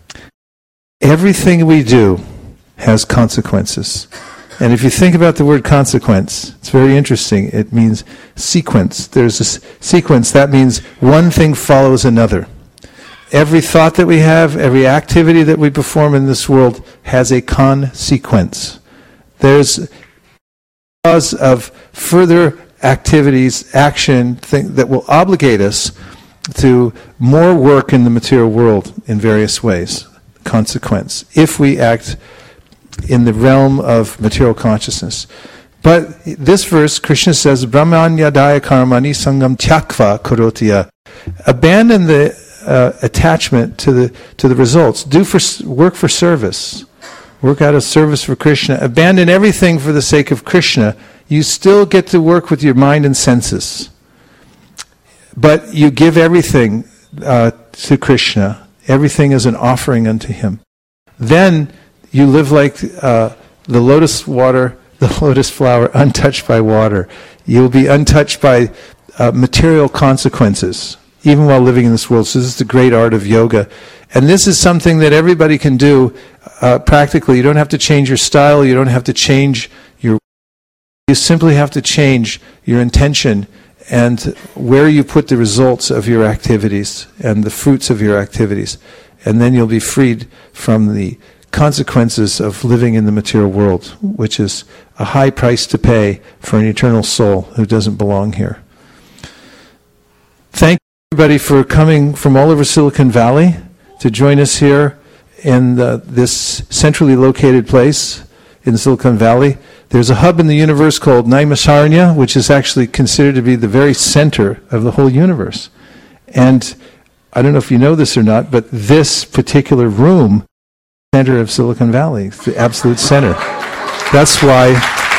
everything we do has consequences. And if you think about the word consequence, it's very interesting. It means sequence. There's a s- sequence. That means one thing follows another. Every thought that we have, every activity that we perform in this world has a consequence. There's cause of further activities, action, thing, that will obligate us to more work in the material world in various ways. Consequence. If we act in the realm of material consciousness. But this verse, Krishna says, Brahmanyadaya karmani sangam tyakva karotiya. Abandon the uh, attachment to the to the results. Do for work for service. Work out of service for Krishna. Abandon everything for the sake of Krishna. You still get to work with your mind and senses. But you give everything uh, to Krishna. Everything is an offering unto Him. Then you live like uh, the lotus water, the lotus flower, untouched by water. You'll be untouched by uh, material consequences, even while living in this world. So this is the great art of yoga. And this is something that everybody can do uh, practically. You don't have to change your style. You don't have to change your... You simply have to change your intention and where you put the results of your activities and the fruits of your activities. And then you'll be freed from the consequences of living in the material world, which is a high price to pay for an eternal soul who doesn't belong here. Thank you, everybody, for coming from all over Silicon Valley to join us here in the, this centrally located place in Silicon Valley. There's a hub in the universe called Naimisaranya, which is actually considered to be the very center of the whole universe. And I don't know if you know this or not, but this particular room, center of Silicon Valley, it's the absolute center. That's why,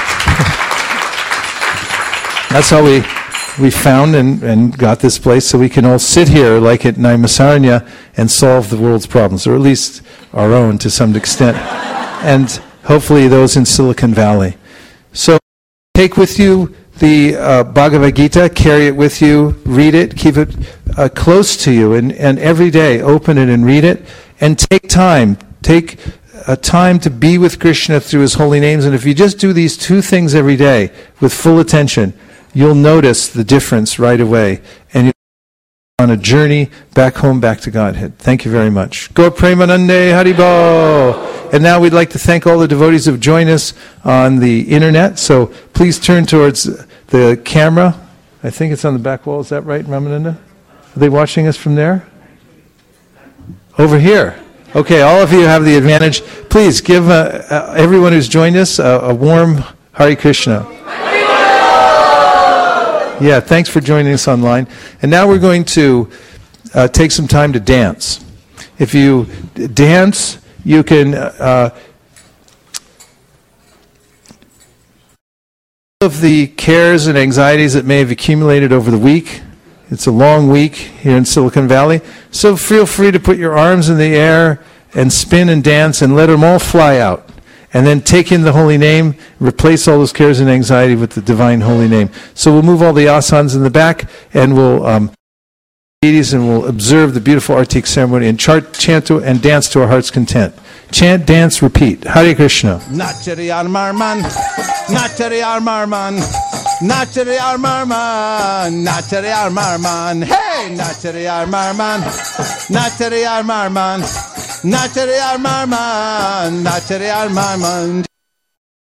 that's how we we found and, and got this place, so we can all sit here like at Naimisaranya and solve the world's problems, or at least our own to some extent, and hopefully those in Silicon Valley. So take with you the uh, Bhagavad Gita, carry it with you, read it, keep it uh, close to you, and, and every day open it and read it, and take time. Take a time to be with Krishna through His holy names. And if you just do these two things every day with full attention, you'll notice the difference right away. And you'll be on a journey back home, back to Godhead. Thank you very much. Gaur Premanande Haribo. And now we'd like to thank all the devotees who have joined us on the internet. So please turn towards the camera. I think it's on the back wall. Is that right, Ramananda? Are they watching us from there? Over here. Okay, all of you have the advantage. Please give uh, uh, everyone who's joined us a, a warm Hare Krishna. Yeah, thanks for joining us online. And now we're going to uh, take some time to dance. If you d- dance, you can... Uh, of the cares and anxieties that may have accumulated over the week. It's a long week here in Silicon Valley. So feel free to put your arms in the air and spin and dance and let them all fly out. And then take in the holy name, replace all those cares and anxiety with the divine holy name. So we'll move all the asanas in the back, and we'll um, and we'll observe the beautiful Artik ceremony and chant, chant to, and dance to our heart's content. Chant, dance, repeat. Hare Krishna. Nachari Armarman, Nachari Armarman, Nachari Armarman, Nachari Armarman, hey, Nachari Armarman, Nachari Armarman, Nachari Armarman, Nachari Armarman.